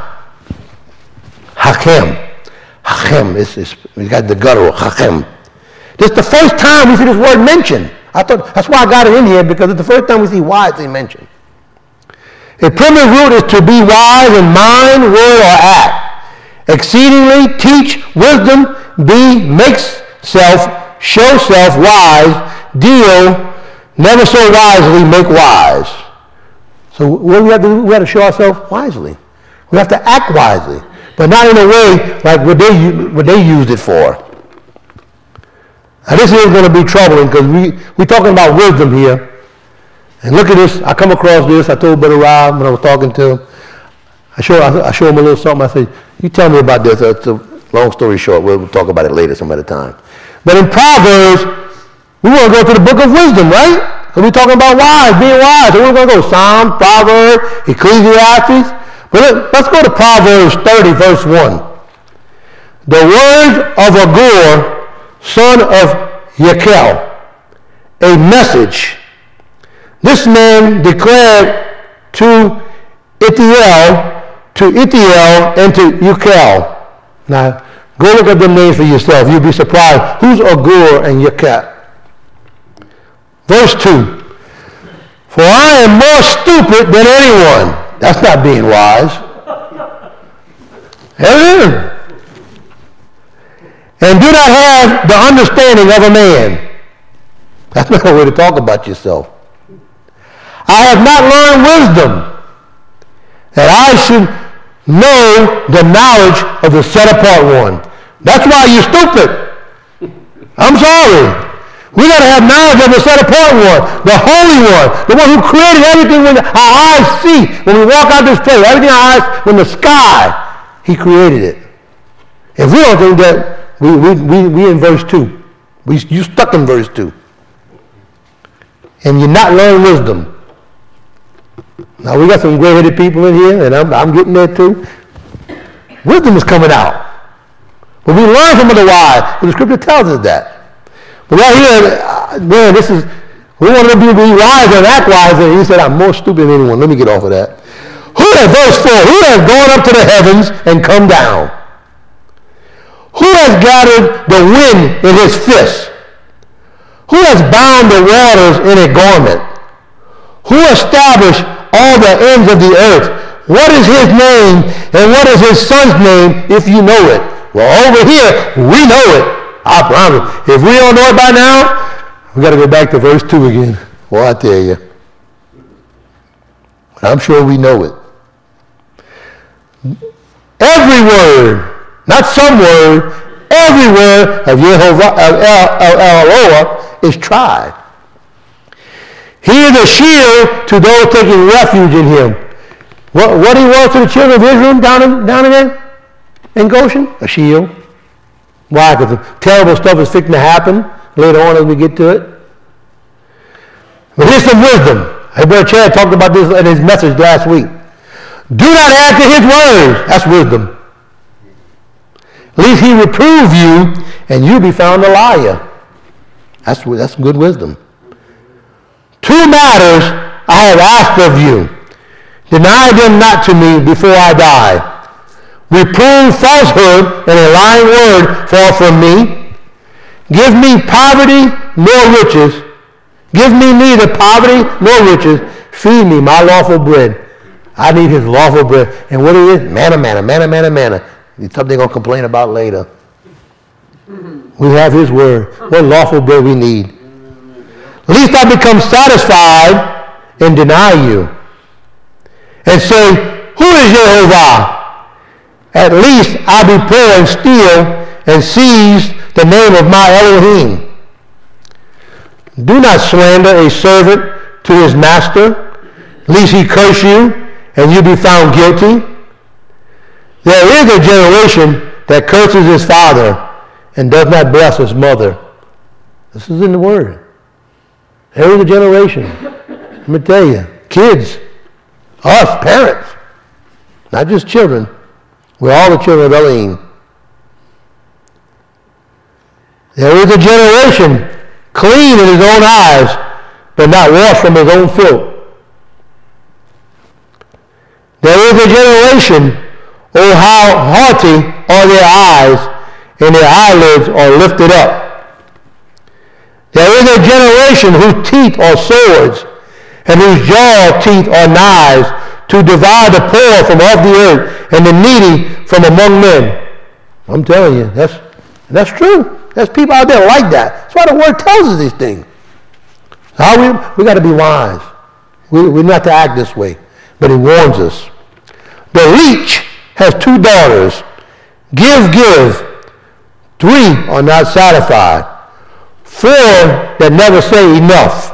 Hakem. We got the guttural. Hakem. This is the first time we see this word mentioned. I thought that's why I got it in here, because it's the first time we see wisely mentioned. A primitive root is to be wise in mind, word, or act. Exceedingly teach wisdom, be, makes self, show self, wise, deal, never so wisely, make wise. So what do we have to do? We have to show ourselves wisely. We have to act wisely, but not in a way like what they used it for. Now this is going to be troubling, because we're talking about wisdom here. And look at this. I come across this. I told Brother Rob when I was talking to him. I show him a little something. I said, you tell me about this. It's a long story short. We'll talk about it later some other time. But in Proverbs, we want to go to the book of wisdom, right? So we're talking about wise, being wise. So we're going to go Psalm, Proverbs, Ecclesiastes. But let's go to Proverbs 30, verse 1. The words of Agur, son of Yekel, a message. This man declared to Ithiel, and to Yekel. Now, go look at them names for yourself. You'll be surprised. Who's Agur and Yekel? Verse 2. For I am more stupid than anyone. That's not being wise. Amen. And do not have the understanding of a man. That's not a way to talk about yourself. I have not learned wisdom, that I should know the knowledge of the set-apart one. That's why you're stupid. I'm sorry. We got to have knowledge of the set-apart one, the Holy One, the one who created everything when our eyes see. When we walk out this place, everything our eyes, when the sky, he created it. If we don't think that, we in verse 2. You stuck in verse 2. And you're not learning wisdom. Now, we got some gray-headed people in here, and I'm getting there too. Wisdom is coming out. But we learn from the wise. The scripture tells us that. But right here, man, we want to be wise and act wise. And he said, I'm more stupid than anyone. Let me get off of that. Verse 4, who has gone up to the heavens and come down? Who has gathered the wind in his fist? Who has bound the waters in a garment? Who established all the ends of the earth? What is his name and what is his son's name if you know it? Well, over here, we know it. I promise. If we don't know it by now, we got to go back to verse 2 again. Well, I tell you. I'm sure we know it. Every word, not some word, every word of Yehovah, of Elohim is tried. He is a shield to those taking refuge in him. What he was to the children of Israel down there in Goshen? A shield. Why? Because the terrible stuff is fixing to happen later on as we get to it. But here's some wisdom. Brother Chad talked about this in his message last week. Do not add to his words. That's wisdom. Lest he reprove you and you be found a liar. That's good wisdom. 2 matters I have asked of you. Deny them not to me before I die. Reprove falsehood and a lying word far from me. Give me poverty nor riches. Give me neither poverty nor riches. Feed me my lawful bread. I need his lawful bread. And what it is? Manna, manna, manna, manna, manna. It's something they're going to complain about later. We have his word. What lawful bread we need. Lest I become satisfied and deny you. And say, who is Jehovah? At least I be poor and steal and seize the name of my Elohim. Do not slander a servant to his master, lest he curse you and you be found guilty. There is a generation that curses his father and does not bless his mother. This is in the word. There is a generation. Let me tell you, kids, us, parents, not just children. We're all the children of Elohim. There is a generation clean in his own eyes, but not washed from his own filth. There is a generation, oh how haughty are their eyes, and their eyelids are lifted up. There is a generation whose teeth are swords, and whose jaw teeth are knives, to divide the poor from off the earth, and the needy from among men. I'm telling you, that's true. There's people out there like that. That's why the word tells us these things. We got to be wise. We're not to act this way. But he warns us. The leech has 2 daughters. Give. 3 are not satisfied. 4 that never say enough.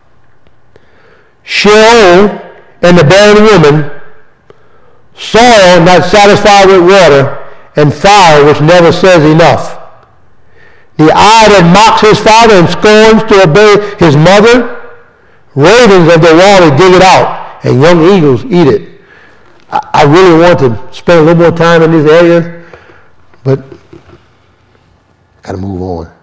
Sheol and the barren woman. Soil not satisfied with water. And fire which never says enough. The eye that mocks his father and scorns to obey his mother. Ravens of the wall dig it out, and young eagles eat it. I really want to spend a little more time in these areas, but got to move on.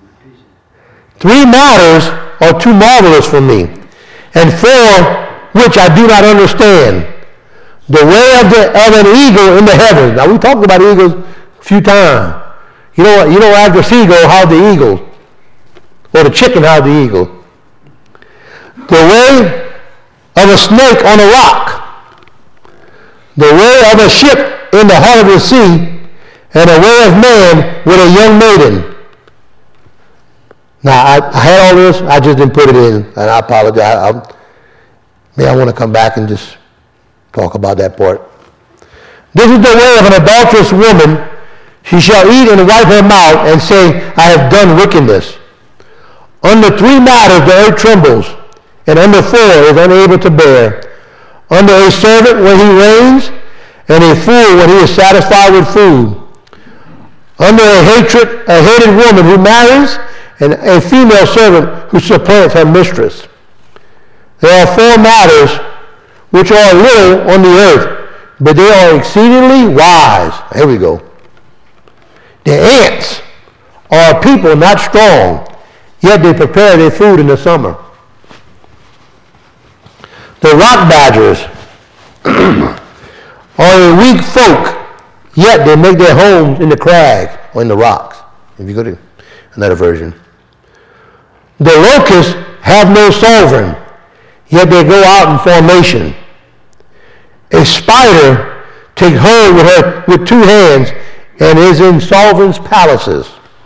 3 matters are too marvelous for me, and 4 which I do not understand. The way of an eagle in the heavens. Now we talked about eagles a few times. You know, as the seagull, how the eagle, or the chicken, how the eagle. The way of a snake on a rock. The way of a ship in the heart of the sea, and a way of man with a young maiden. Now, I had all this, I just didn't put it in, and I apologize. I want to come back and just talk about that part. This is the way of an adulterous woman. She shall eat and wipe her mouth and say, I have done wickedness. Under 3 matters the earth trembles, and under 4 is unable to bear. Under a servant when he reigns, and a fool when he is satisfied with food. under a hated woman who marries, and a female servant who supplants her mistress. There are 4 matters which are little on the earth, but they are exceedingly wise. Here we go. The ants are a people not strong, yet they prepare their food in the summer. The rock badgers are a weak folk, yet they make their homes in the crags or in the rocks. If you go to another version. The locusts have no sovereign, yet they go out in formation. A spider takes hold with 2 hands and is in sovereigns' palaces.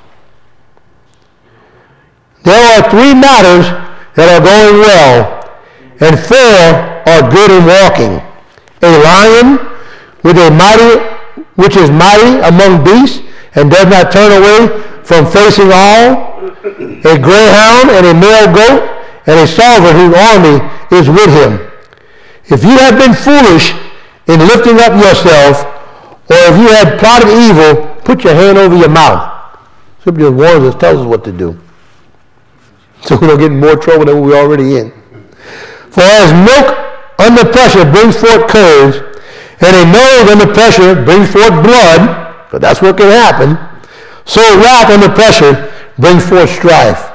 There are 3 matters that are going well, and 4 are good in walking. A lion which is mighty among beasts, and does not turn away from facing all. A greyhound and a male goat, and a sovereign whose army is with him. If you have been foolish in lifting up yourself, or if you had plotted evil, put your hand over your mouth. Scripture warns us, tells us what to do, so we don't get in more trouble than we're already in. For as milk under pressure brings forth curds, and a nose under pressure brings forth blood, but that's what can happen, so wrath under pressure brings forth strife.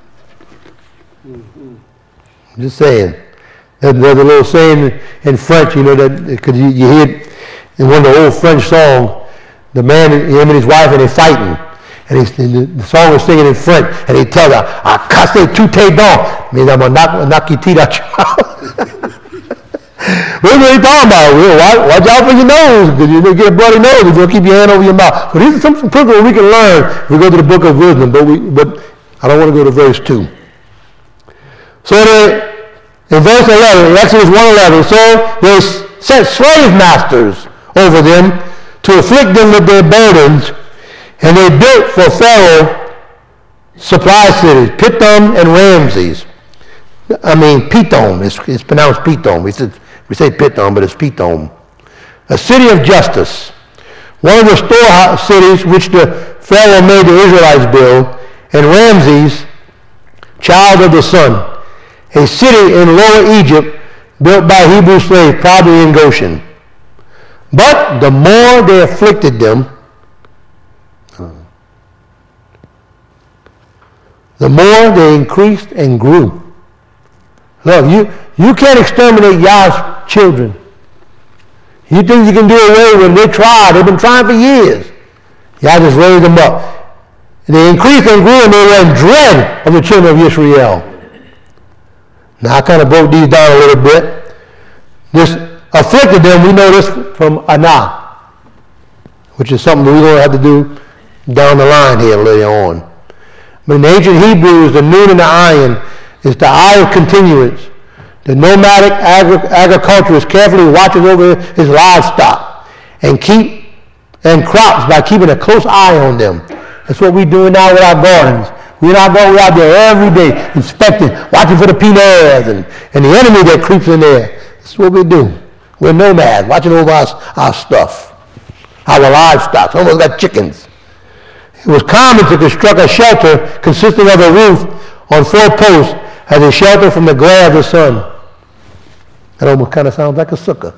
I'm just saying. There's a little saying in French, you know, that because you hear it in one of the old French songs, the man, him and his wife, and they're fighting. And the song was singing in French, and he tells her, "I casse tous tes dents," means I'm going to knock your teeth out your mouth. What are you talking about? Watch out for your nose, because you're going to get a bloody nose if you don't keep your hand over your mouth. So these are some principles we can learn if we go to the book of wisdom, but I don't want to go to verse 2. So in verse 11, Exodus 1:11, so they set slave masters over them to afflict them with their burdens, and they built for Pharaoh supply cities, Pithom and Ramses. Pithom. It's pronounced Pithom. We say Pithom, but it's Pithom. A city of justice. One of the storehouse cities which the Pharaoh made the Israelites build, and Ramses, child of the sun. A city in Lower Egypt built by Hebrew slaves, probably in Goshen. But the more they afflicted them, the more they increased and grew. Look, you can't exterminate Yah's children. You think you can do away with them? They tried. They've been trying for years. Yah just raised them up. They increased and grew, and they were in dread of the children of Israel. Now, I kind of broke these down a little bit. This afflicted them, we know this from Anah, which is something that we're going to have to do down the line here later on. But in ancient Hebrews, the noon and the ayin is the eye of continuance. The nomadic agriculturist carefully watches over his livestock and crops by keeping a close eye on them. That's what we're doing now with our gardens. We're out there every day inspecting, watching for the peanuts and the enemy that creeps in there. That's what we do. We're nomads, watching over our stuff, our livestock. Some of us got chickens. It was common to construct a shelter consisting of a roof on 4 posts as a shelter from the glare of the sun. That almost kind of sounds like a sukkah.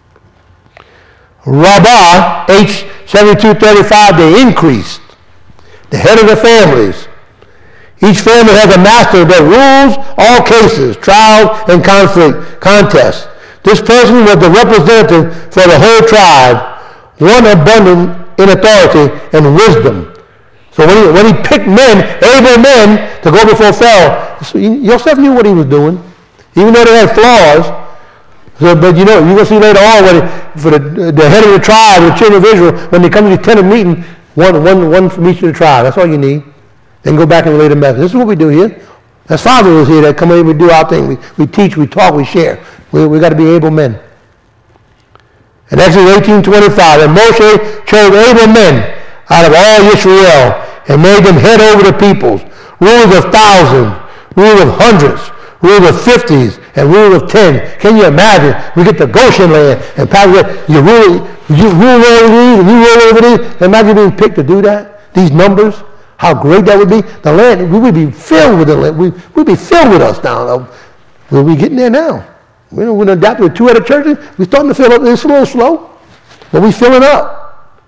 Rabbah, H 7235, they increased. The head of the families. Each family has a master that rules all cases, trials, and contests. This person was the representative for the whole tribe, one abundant in authority and wisdom. So when he picked men, able men, to go before Pharaoh, Joseph knew what he was doing, even though they had flaws. So, but you're going to see later on for the head of the tribe, the children of Israel, when they come to the tent of meeting, one from each of the tribe. That's all you need. Then go back and relay the message. This is what we do here. That's fathers here that come in and we do our thing. We teach, we talk, we share. We got to be able men. In Exodus 18:25, and Moshe chose able men out of all Israel and made them head over the peoples, rulers of thousands, rulers of hundreds, rulers of 50s, and rulers of 10. Can you imagine? We get to Goshen land and you rule You rule over these and you rule over these. Imagine being picked to do that. These numbers, how great that would be. The land, we would be filled with the land. We'd be filled with us now. We'll be getting there now. We're going to adapt to 2 other churches. We're starting to fill up. It's a little slow, but we're filling up.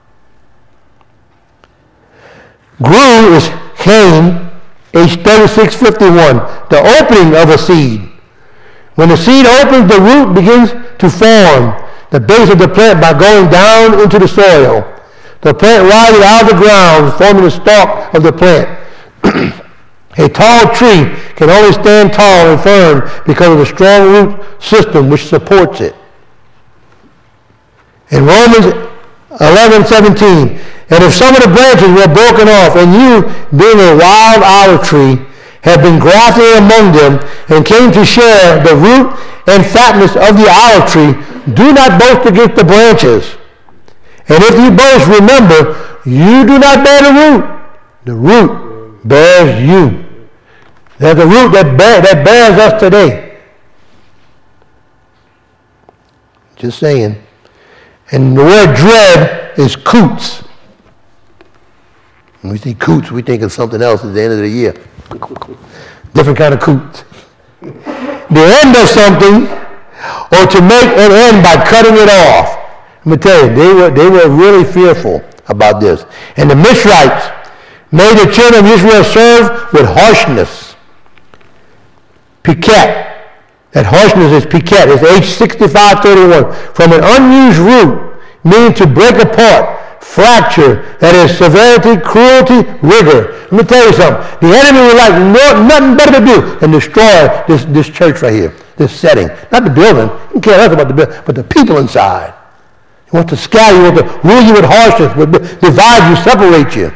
Grew is Cain, age 36:51. The opening of a seed. When the seed opens, the root begins to form the base of the plant by going down into the soil. The plant rises out of the ground, forming the stalk of the plant. A tall tree can only stand tall and firm because of the strong root system which supports it. In Romans 11:17, and if some of the branches were broken off, and you, being a wild olive tree, have been grafted among them, and came to share the root and fatness of the olive tree, do not boast against the branches. And if you boast, remember, you do not bear the root. The root bears you. There's a root that bears us today. Just saying. And the word dread is coots. When we see coots, we think of something else at the end of the year. Different kind of coots. The end of something, or to make an end by cutting it off. Let me tell you, they were really fearful about this. And the Mishrites made the children of Israel serve with harshness. Piquet. That harshness is piquet. It's H6531. From an unused root, meaning to break apart, fracture, that is severity, cruelty, rigor. Let me tell you something. The enemy would like nothing better to do than destroy this church right here, this setting. Not the building. He don't care less about the building, but the people inside. He wants to scatter you, he wants to rule you with harshness, divide you, separate you.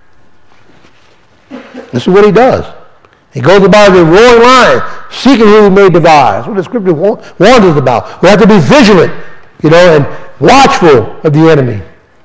This is what he does. He goes about the roaring lion, seeking who he may devour. That's what the scripture warns us about. We have to be vigilant, and watchful of the enemy.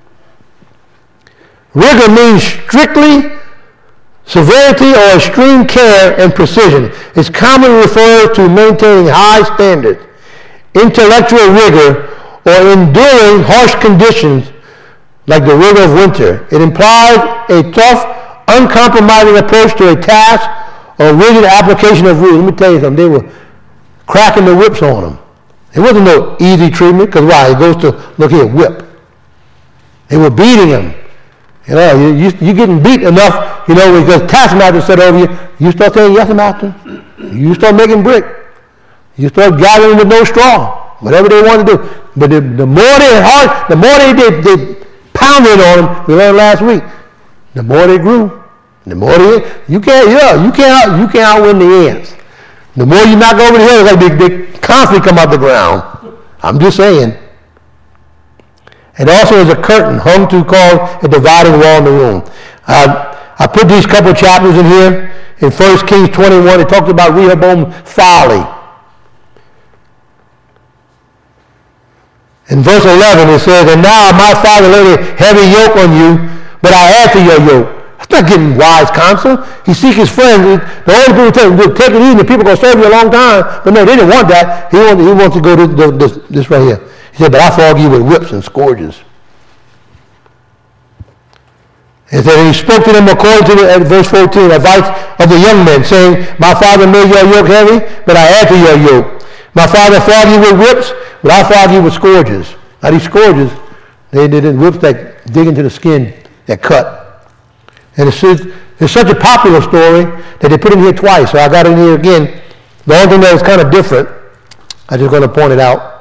Rigor means strictly severity or extreme care and precision. It's commonly referred to maintaining high standards, intellectual rigor, or enduring harsh conditions like the rigor of winter. It implies a tough, uncompromising approach to a task or rigid application of rules. Let me tell you something. They were cracking the whips on them. It wasn't no easy treatment, because why? It goes to, look here, whip. They were beating him. You're getting beat enough, because taskmaster said over you, you start saying, yes, master. You start making brick. You start gathering with no straw. Whatever they want to do. But the more they pounded on them, we learned last week, the more they grew. The more you can't outwin the ants. The more you knock over the hill, it's like they constantly come out the ground. I'm just saying. It also is a curtain hung to called a dividing wall in the room. I put these couple chapters in here. In 1 Kings 21, it talks about Rehoboam's folly. In verse 11, it says, and now my father laid a heavy yoke on you, but I add to your yoke. That's not getting wise counsel. He seeks his friends. The only people tell him, take it easy, the people are going to serve you a long time. But no, they didn't want that. He wants to go to this right here. He said, but I flog you with whips and scourges. And then he spoke to them according to verse 14, advice of the young men, saying, my father made your yoke heavy, but I add to your yoke. My father flogged you with whips, but I flog you with scourges. Now these scourges, they did whips that dig into the skin, that cut. And it's such a popular story that they put it in here twice, so I got it in here again. The only thing that was kind of different, I'm just going to point it out.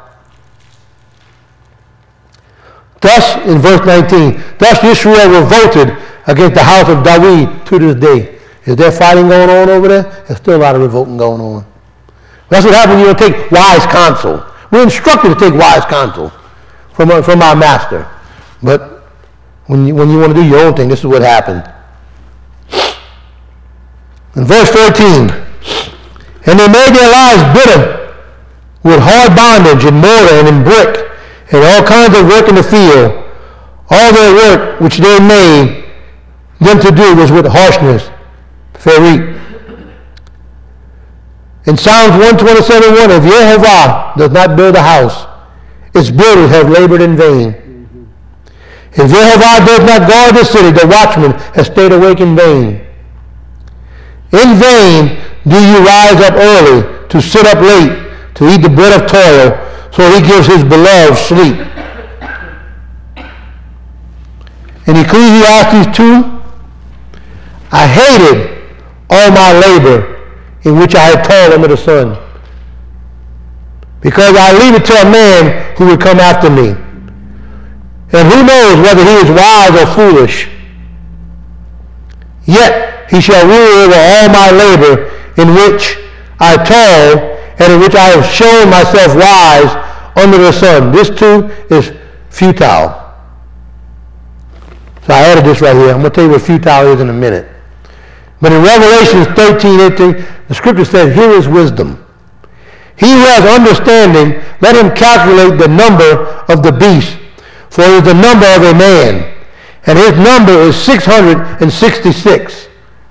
Thus, in verse 19, thus Israel revolted against the house of David to this day. Is there fighting going on over there? There's still a lot of revolting going on. That's what happens when you don't take wise counsel. We're instructed to take wise counsel from our master. But when you want to do your own thing, this is what happened. In verse 13, and they made their lives bitter with hard bondage in mortar and in brick and all kinds of work in the field. All their work which they made them to do was with harshness. Ferit. In Psalms 127:1, if Yehovah does not build a house, its builders have labored in vain. If Jehovah does not guard the city, the watchman has stayed awake in vain. In vain do you rise up early, to sit up late, to eat the bread of toil, so he gives his beloved sleep. In Ecclesiastes 2, I hated all my labor in which I had toiled under the sun, because I leave it to a man who would come after me. And who knows whether he is wise or foolish? Yet he shall rule over all my labor in which I toil, and in which I have shown myself wise under the sun. This too is futile. So I added this right here. I'm going to tell you what futile is in a minute. But in Revelation 13:18, the scripture says, here is wisdom. He who has understanding, let him calculate the number of the beast, for it is the number of a man, and his number is 666.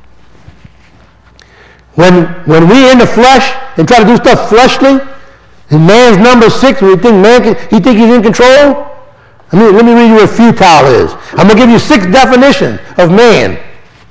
When we're in the flesh and try to do stuff fleshly, and man's number is 6, we think he think he's in control. Let me read you what futile is. I'm going to give you 6 definitions of man.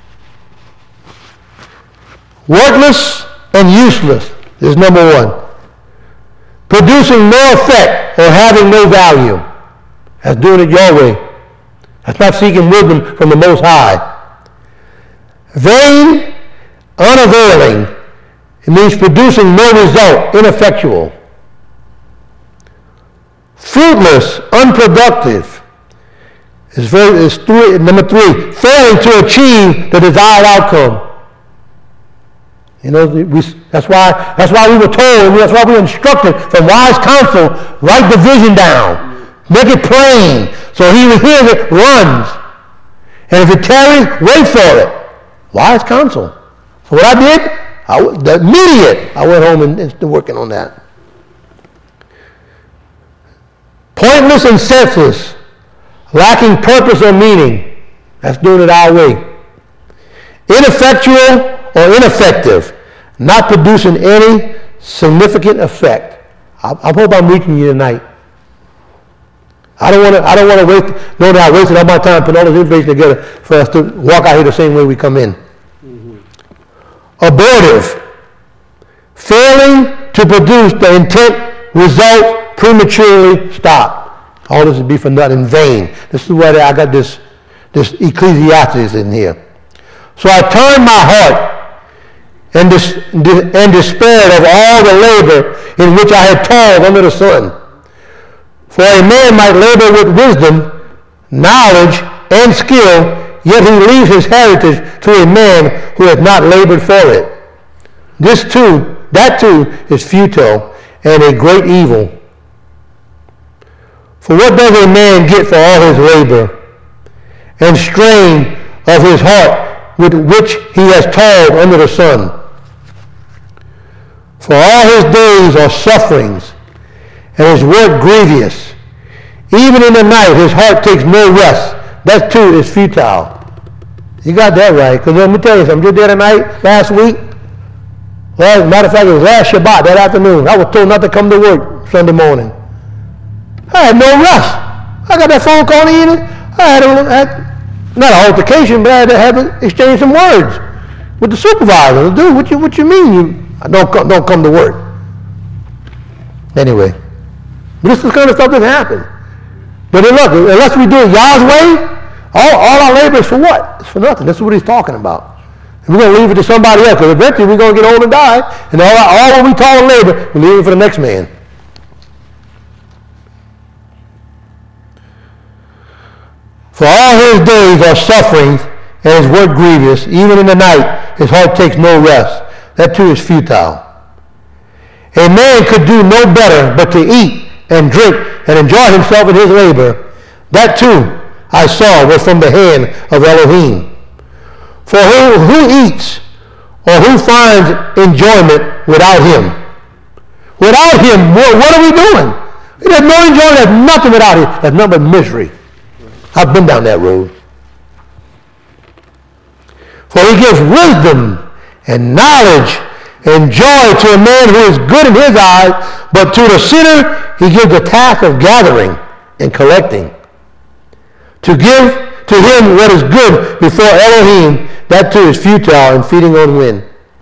Worthless and useless is number 1. Producing no effect or having no value. That's doing it your way. That's not seeking wisdom from the Most High. Vain, unavailing. It means producing no result, ineffectual. Fruitless, unproductive. Number 3, failing to achieve the desired outcome. You know, that's why we were told, that's why we were instructed from wise counsel, write the vision down, make it plain, so he who hears it runs. And if it tarries, wait for it. Wise counsel. So what I did, the immediate, I went home and started working on that. Pointless and senseless, lacking purpose or meaning. That's doing it our way. Ineffectual or ineffective, not producing any significant effect. I hope I'm reaching you tonight. I don't want to waste. Know that I wasted all my time putting all this information together for us to walk out here the same way we come in. Mm-hmm. Abortive, failing to produce the intent result, prematurely stop. All this would be for nothing, in vain. This is why I got this Ecclesiastes in here. So I turned my heart and despaired of all the labor in which I had toiled under the sun. For a man might labor with wisdom, knowledge, and skill, yet he leaves his heritage to a man who has not labored for it. That too is futile and a great evil. For what does a man get for all his labor and strain of his heart with which he has toiled under the sun? For all his days are sufferings, and his work grievous. Even in the night his heart takes no rest. That too is futile. You got that right. Because let me tell you something. You did tonight, last week. Matter of fact, it was last Shabbat, that afternoon. I was told not to come to work Sunday morning. I had no rest. I got that phone call in the evening. I had not an altercation, but I had to have exchange some words with the supervisor. Dude, what you mean you don't come to work? Anyway, this is the kind of stuff that happened. But look, unless we do it Yah's way, all our labor is for what? It's for nothing. That's what he's talking about. And we're going to leave it to somebody else, because eventually we're going to get old and die, and all what we call labor, we're leaving it for the next man. For all his days are sufferings, and his work grievous. Even in the night, his heart takes no rest. That too is futile. A man could do no better but to eat and drink and enjoy himself in his labor. That too I saw was from the hand of Elohim. For who eats or who finds enjoyment without him? Without him, what are we doing? There's no enjoyment, there's nothing without him. There's nothing but misery. I've been down that road. For he gives wisdom and knowledge and joy to a man who is good in his eyes, but to the sinner he gives the task of gathering and collecting. To give to him what is good before Elohim, that too is futile and feeding on wind.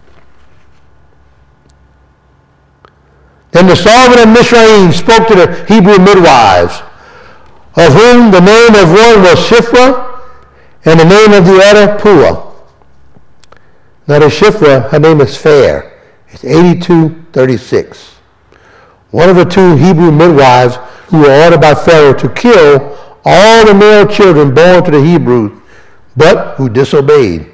Then the Solomon of Mizraim spoke to the Hebrew midwives, of whom the name of one was Shiphrah, and the name of the other Puah. Now the Shiphrah, her name is Fair. It's 82:36. One of the two Hebrew midwives who were ordered by Pharaoh to kill all the male children born to the Hebrews, but who disobeyed.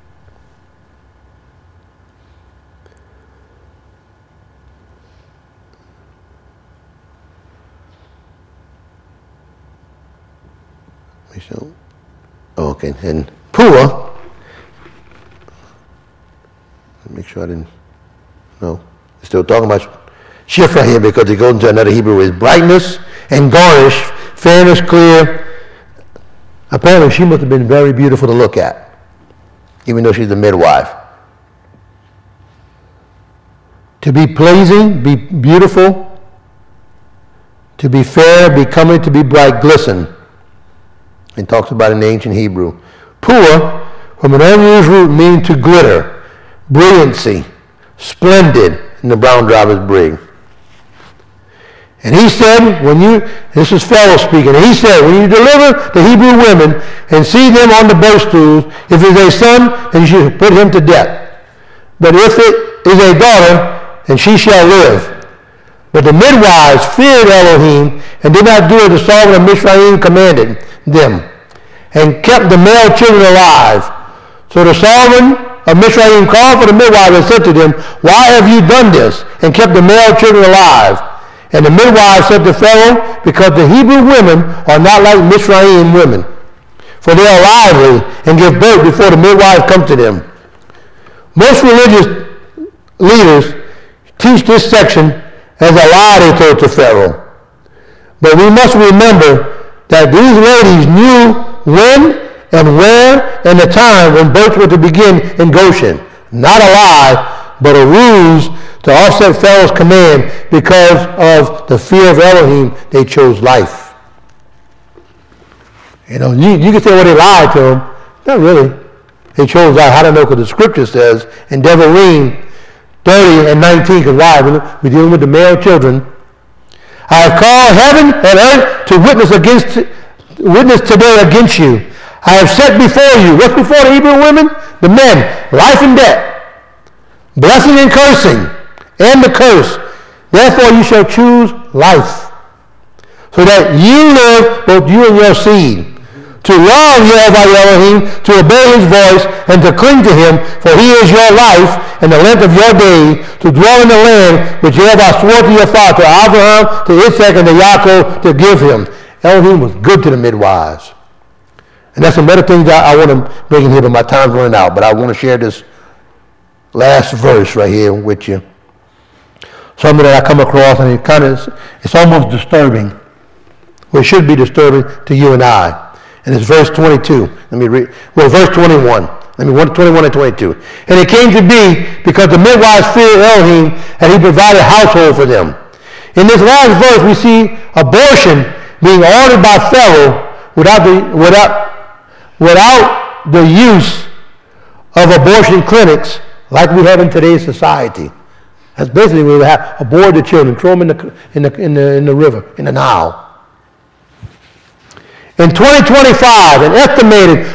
Okay, and Puah, make sure I didn't, no, still talking about Shiphrah here because it goes into another Hebrew word. Brightness and garnish, fairness, clear. Apparently she must have been very beautiful to look at, even though she's a midwife. To be pleasing, be beautiful, to be fair, be comely, to be bright, glisten. It talks about it in ancient Hebrew. Puah, from an unused root, meaning to glitter, brilliancy, splendid, in the brown driver's brig. And he said, this is Pharaoh speaking, and he said, when you deliver the Hebrew women and see them on the boat stools, if it is a son, then you should put him to death. But if it is a daughter, then she shall live. But the midwives feared Elohim and did not do as the Solomon of Mizraim commanded them, and kept the male children alive. So the Solomon of Mizraim called for the midwives and said to them, why have you done this, and kept the male children alive? And the midwives said to Pharaoh, because the Hebrew women are not like Mizraim women, for they are lively and give birth before the midwives come to them. Most religious leaders teach this section as a lie they told to Pharaoh. But we must remember that these ladies knew when and where and the time when births were to begin in Goshen. Not a lie, but a ruse to offset Pharaoh's command. Because of the fear of Elohim, they chose life. You know, you can say, well, they lied to him. Not really. They chose life. How do I know? Because the scripture says in Devarim 30 and 19, because why? We're dealing with the male children. I have called heaven and earth to witness today against you. I have set before you, what's before the Hebrew women? The men, life and death, blessing and cursing, and the curse. Therefore you shall choose life, so that you live, both you and your seed, to love Yehovah Elohim, to obey his voice, and to cling to him, for he is your life and the length of your days, to dwell in the land which Yehovah swore to your father, to Abraham, to Isaac, and to Yaakov, to give him. Elohim was good to the midwives. And that's some other things I want to bring in here, but my time's running out. But I want to share this last verse right here with you. Something that I come across, and it's almost disturbing. Well, it should be disturbing to you and I. And it's verse 22. Let me read. Well, verse 21. 21 and 22. And it came to be, because the midwives feared Elohim, and he provided household for them. In this last verse, we see abortion being ordered by Pharaoh without the use of abortion clinics like we have in today's society. That's basically where we have abort the children, throw them in the river, in the Nile. In 2025, an estimated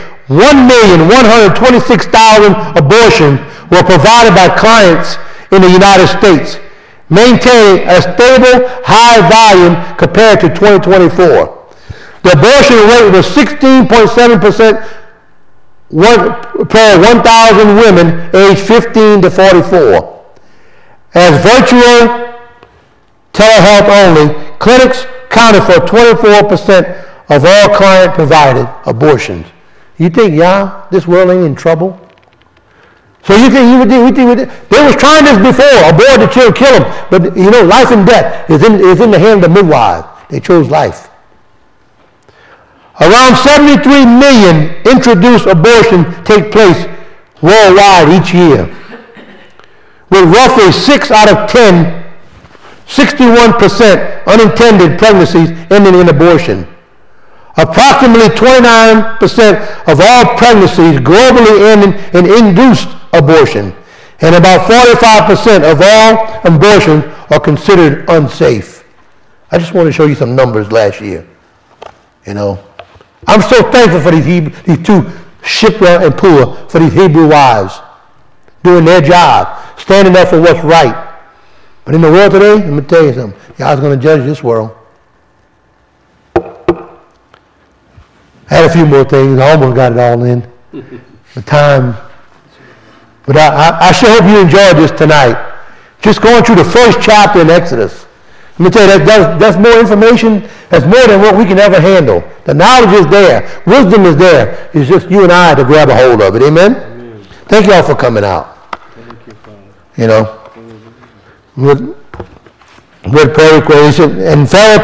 1,126,000 abortions were provided by clients in the United States, maintaining a stable, high volume compared to 2024. The abortion rate was 16.7% per 1,000 women aged 15 to 44. As virtual telehealth only, clinics counted for 24% of all client-provided abortions. You think, this world ain't in trouble? So you think they was trying this before, abort the children, kill them. But life and death is in the hand of the midwives. They chose life. Around 73 million introduced abortions take place worldwide each year, with roughly 6 out of 10, 61% unintended pregnancies ending in abortion. Approximately 29% of all pregnancies globally end in induced abortion, and about 45% of all abortions are considered unsafe. I just want to show you some numbers last year. You know, I'm so thankful for these two, Shiphrah and Puah, for these Hebrew wives doing their job, standing up for what's right. But in the world today, let me tell you something. God's going to judge this world. I had a few more things. I almost got it all in. The time. But I sure hope you enjoyed this tonight. Just going through the first chapter in Exodus. Let me tell you, that's more information. That's more than what we can ever handle. The knowledge is there. Wisdom is there. It's just you and I to grab a hold of it. Amen? Amen. Thank you all for coming out. Thank you, Father. You know, with prayer requests and Pharaoh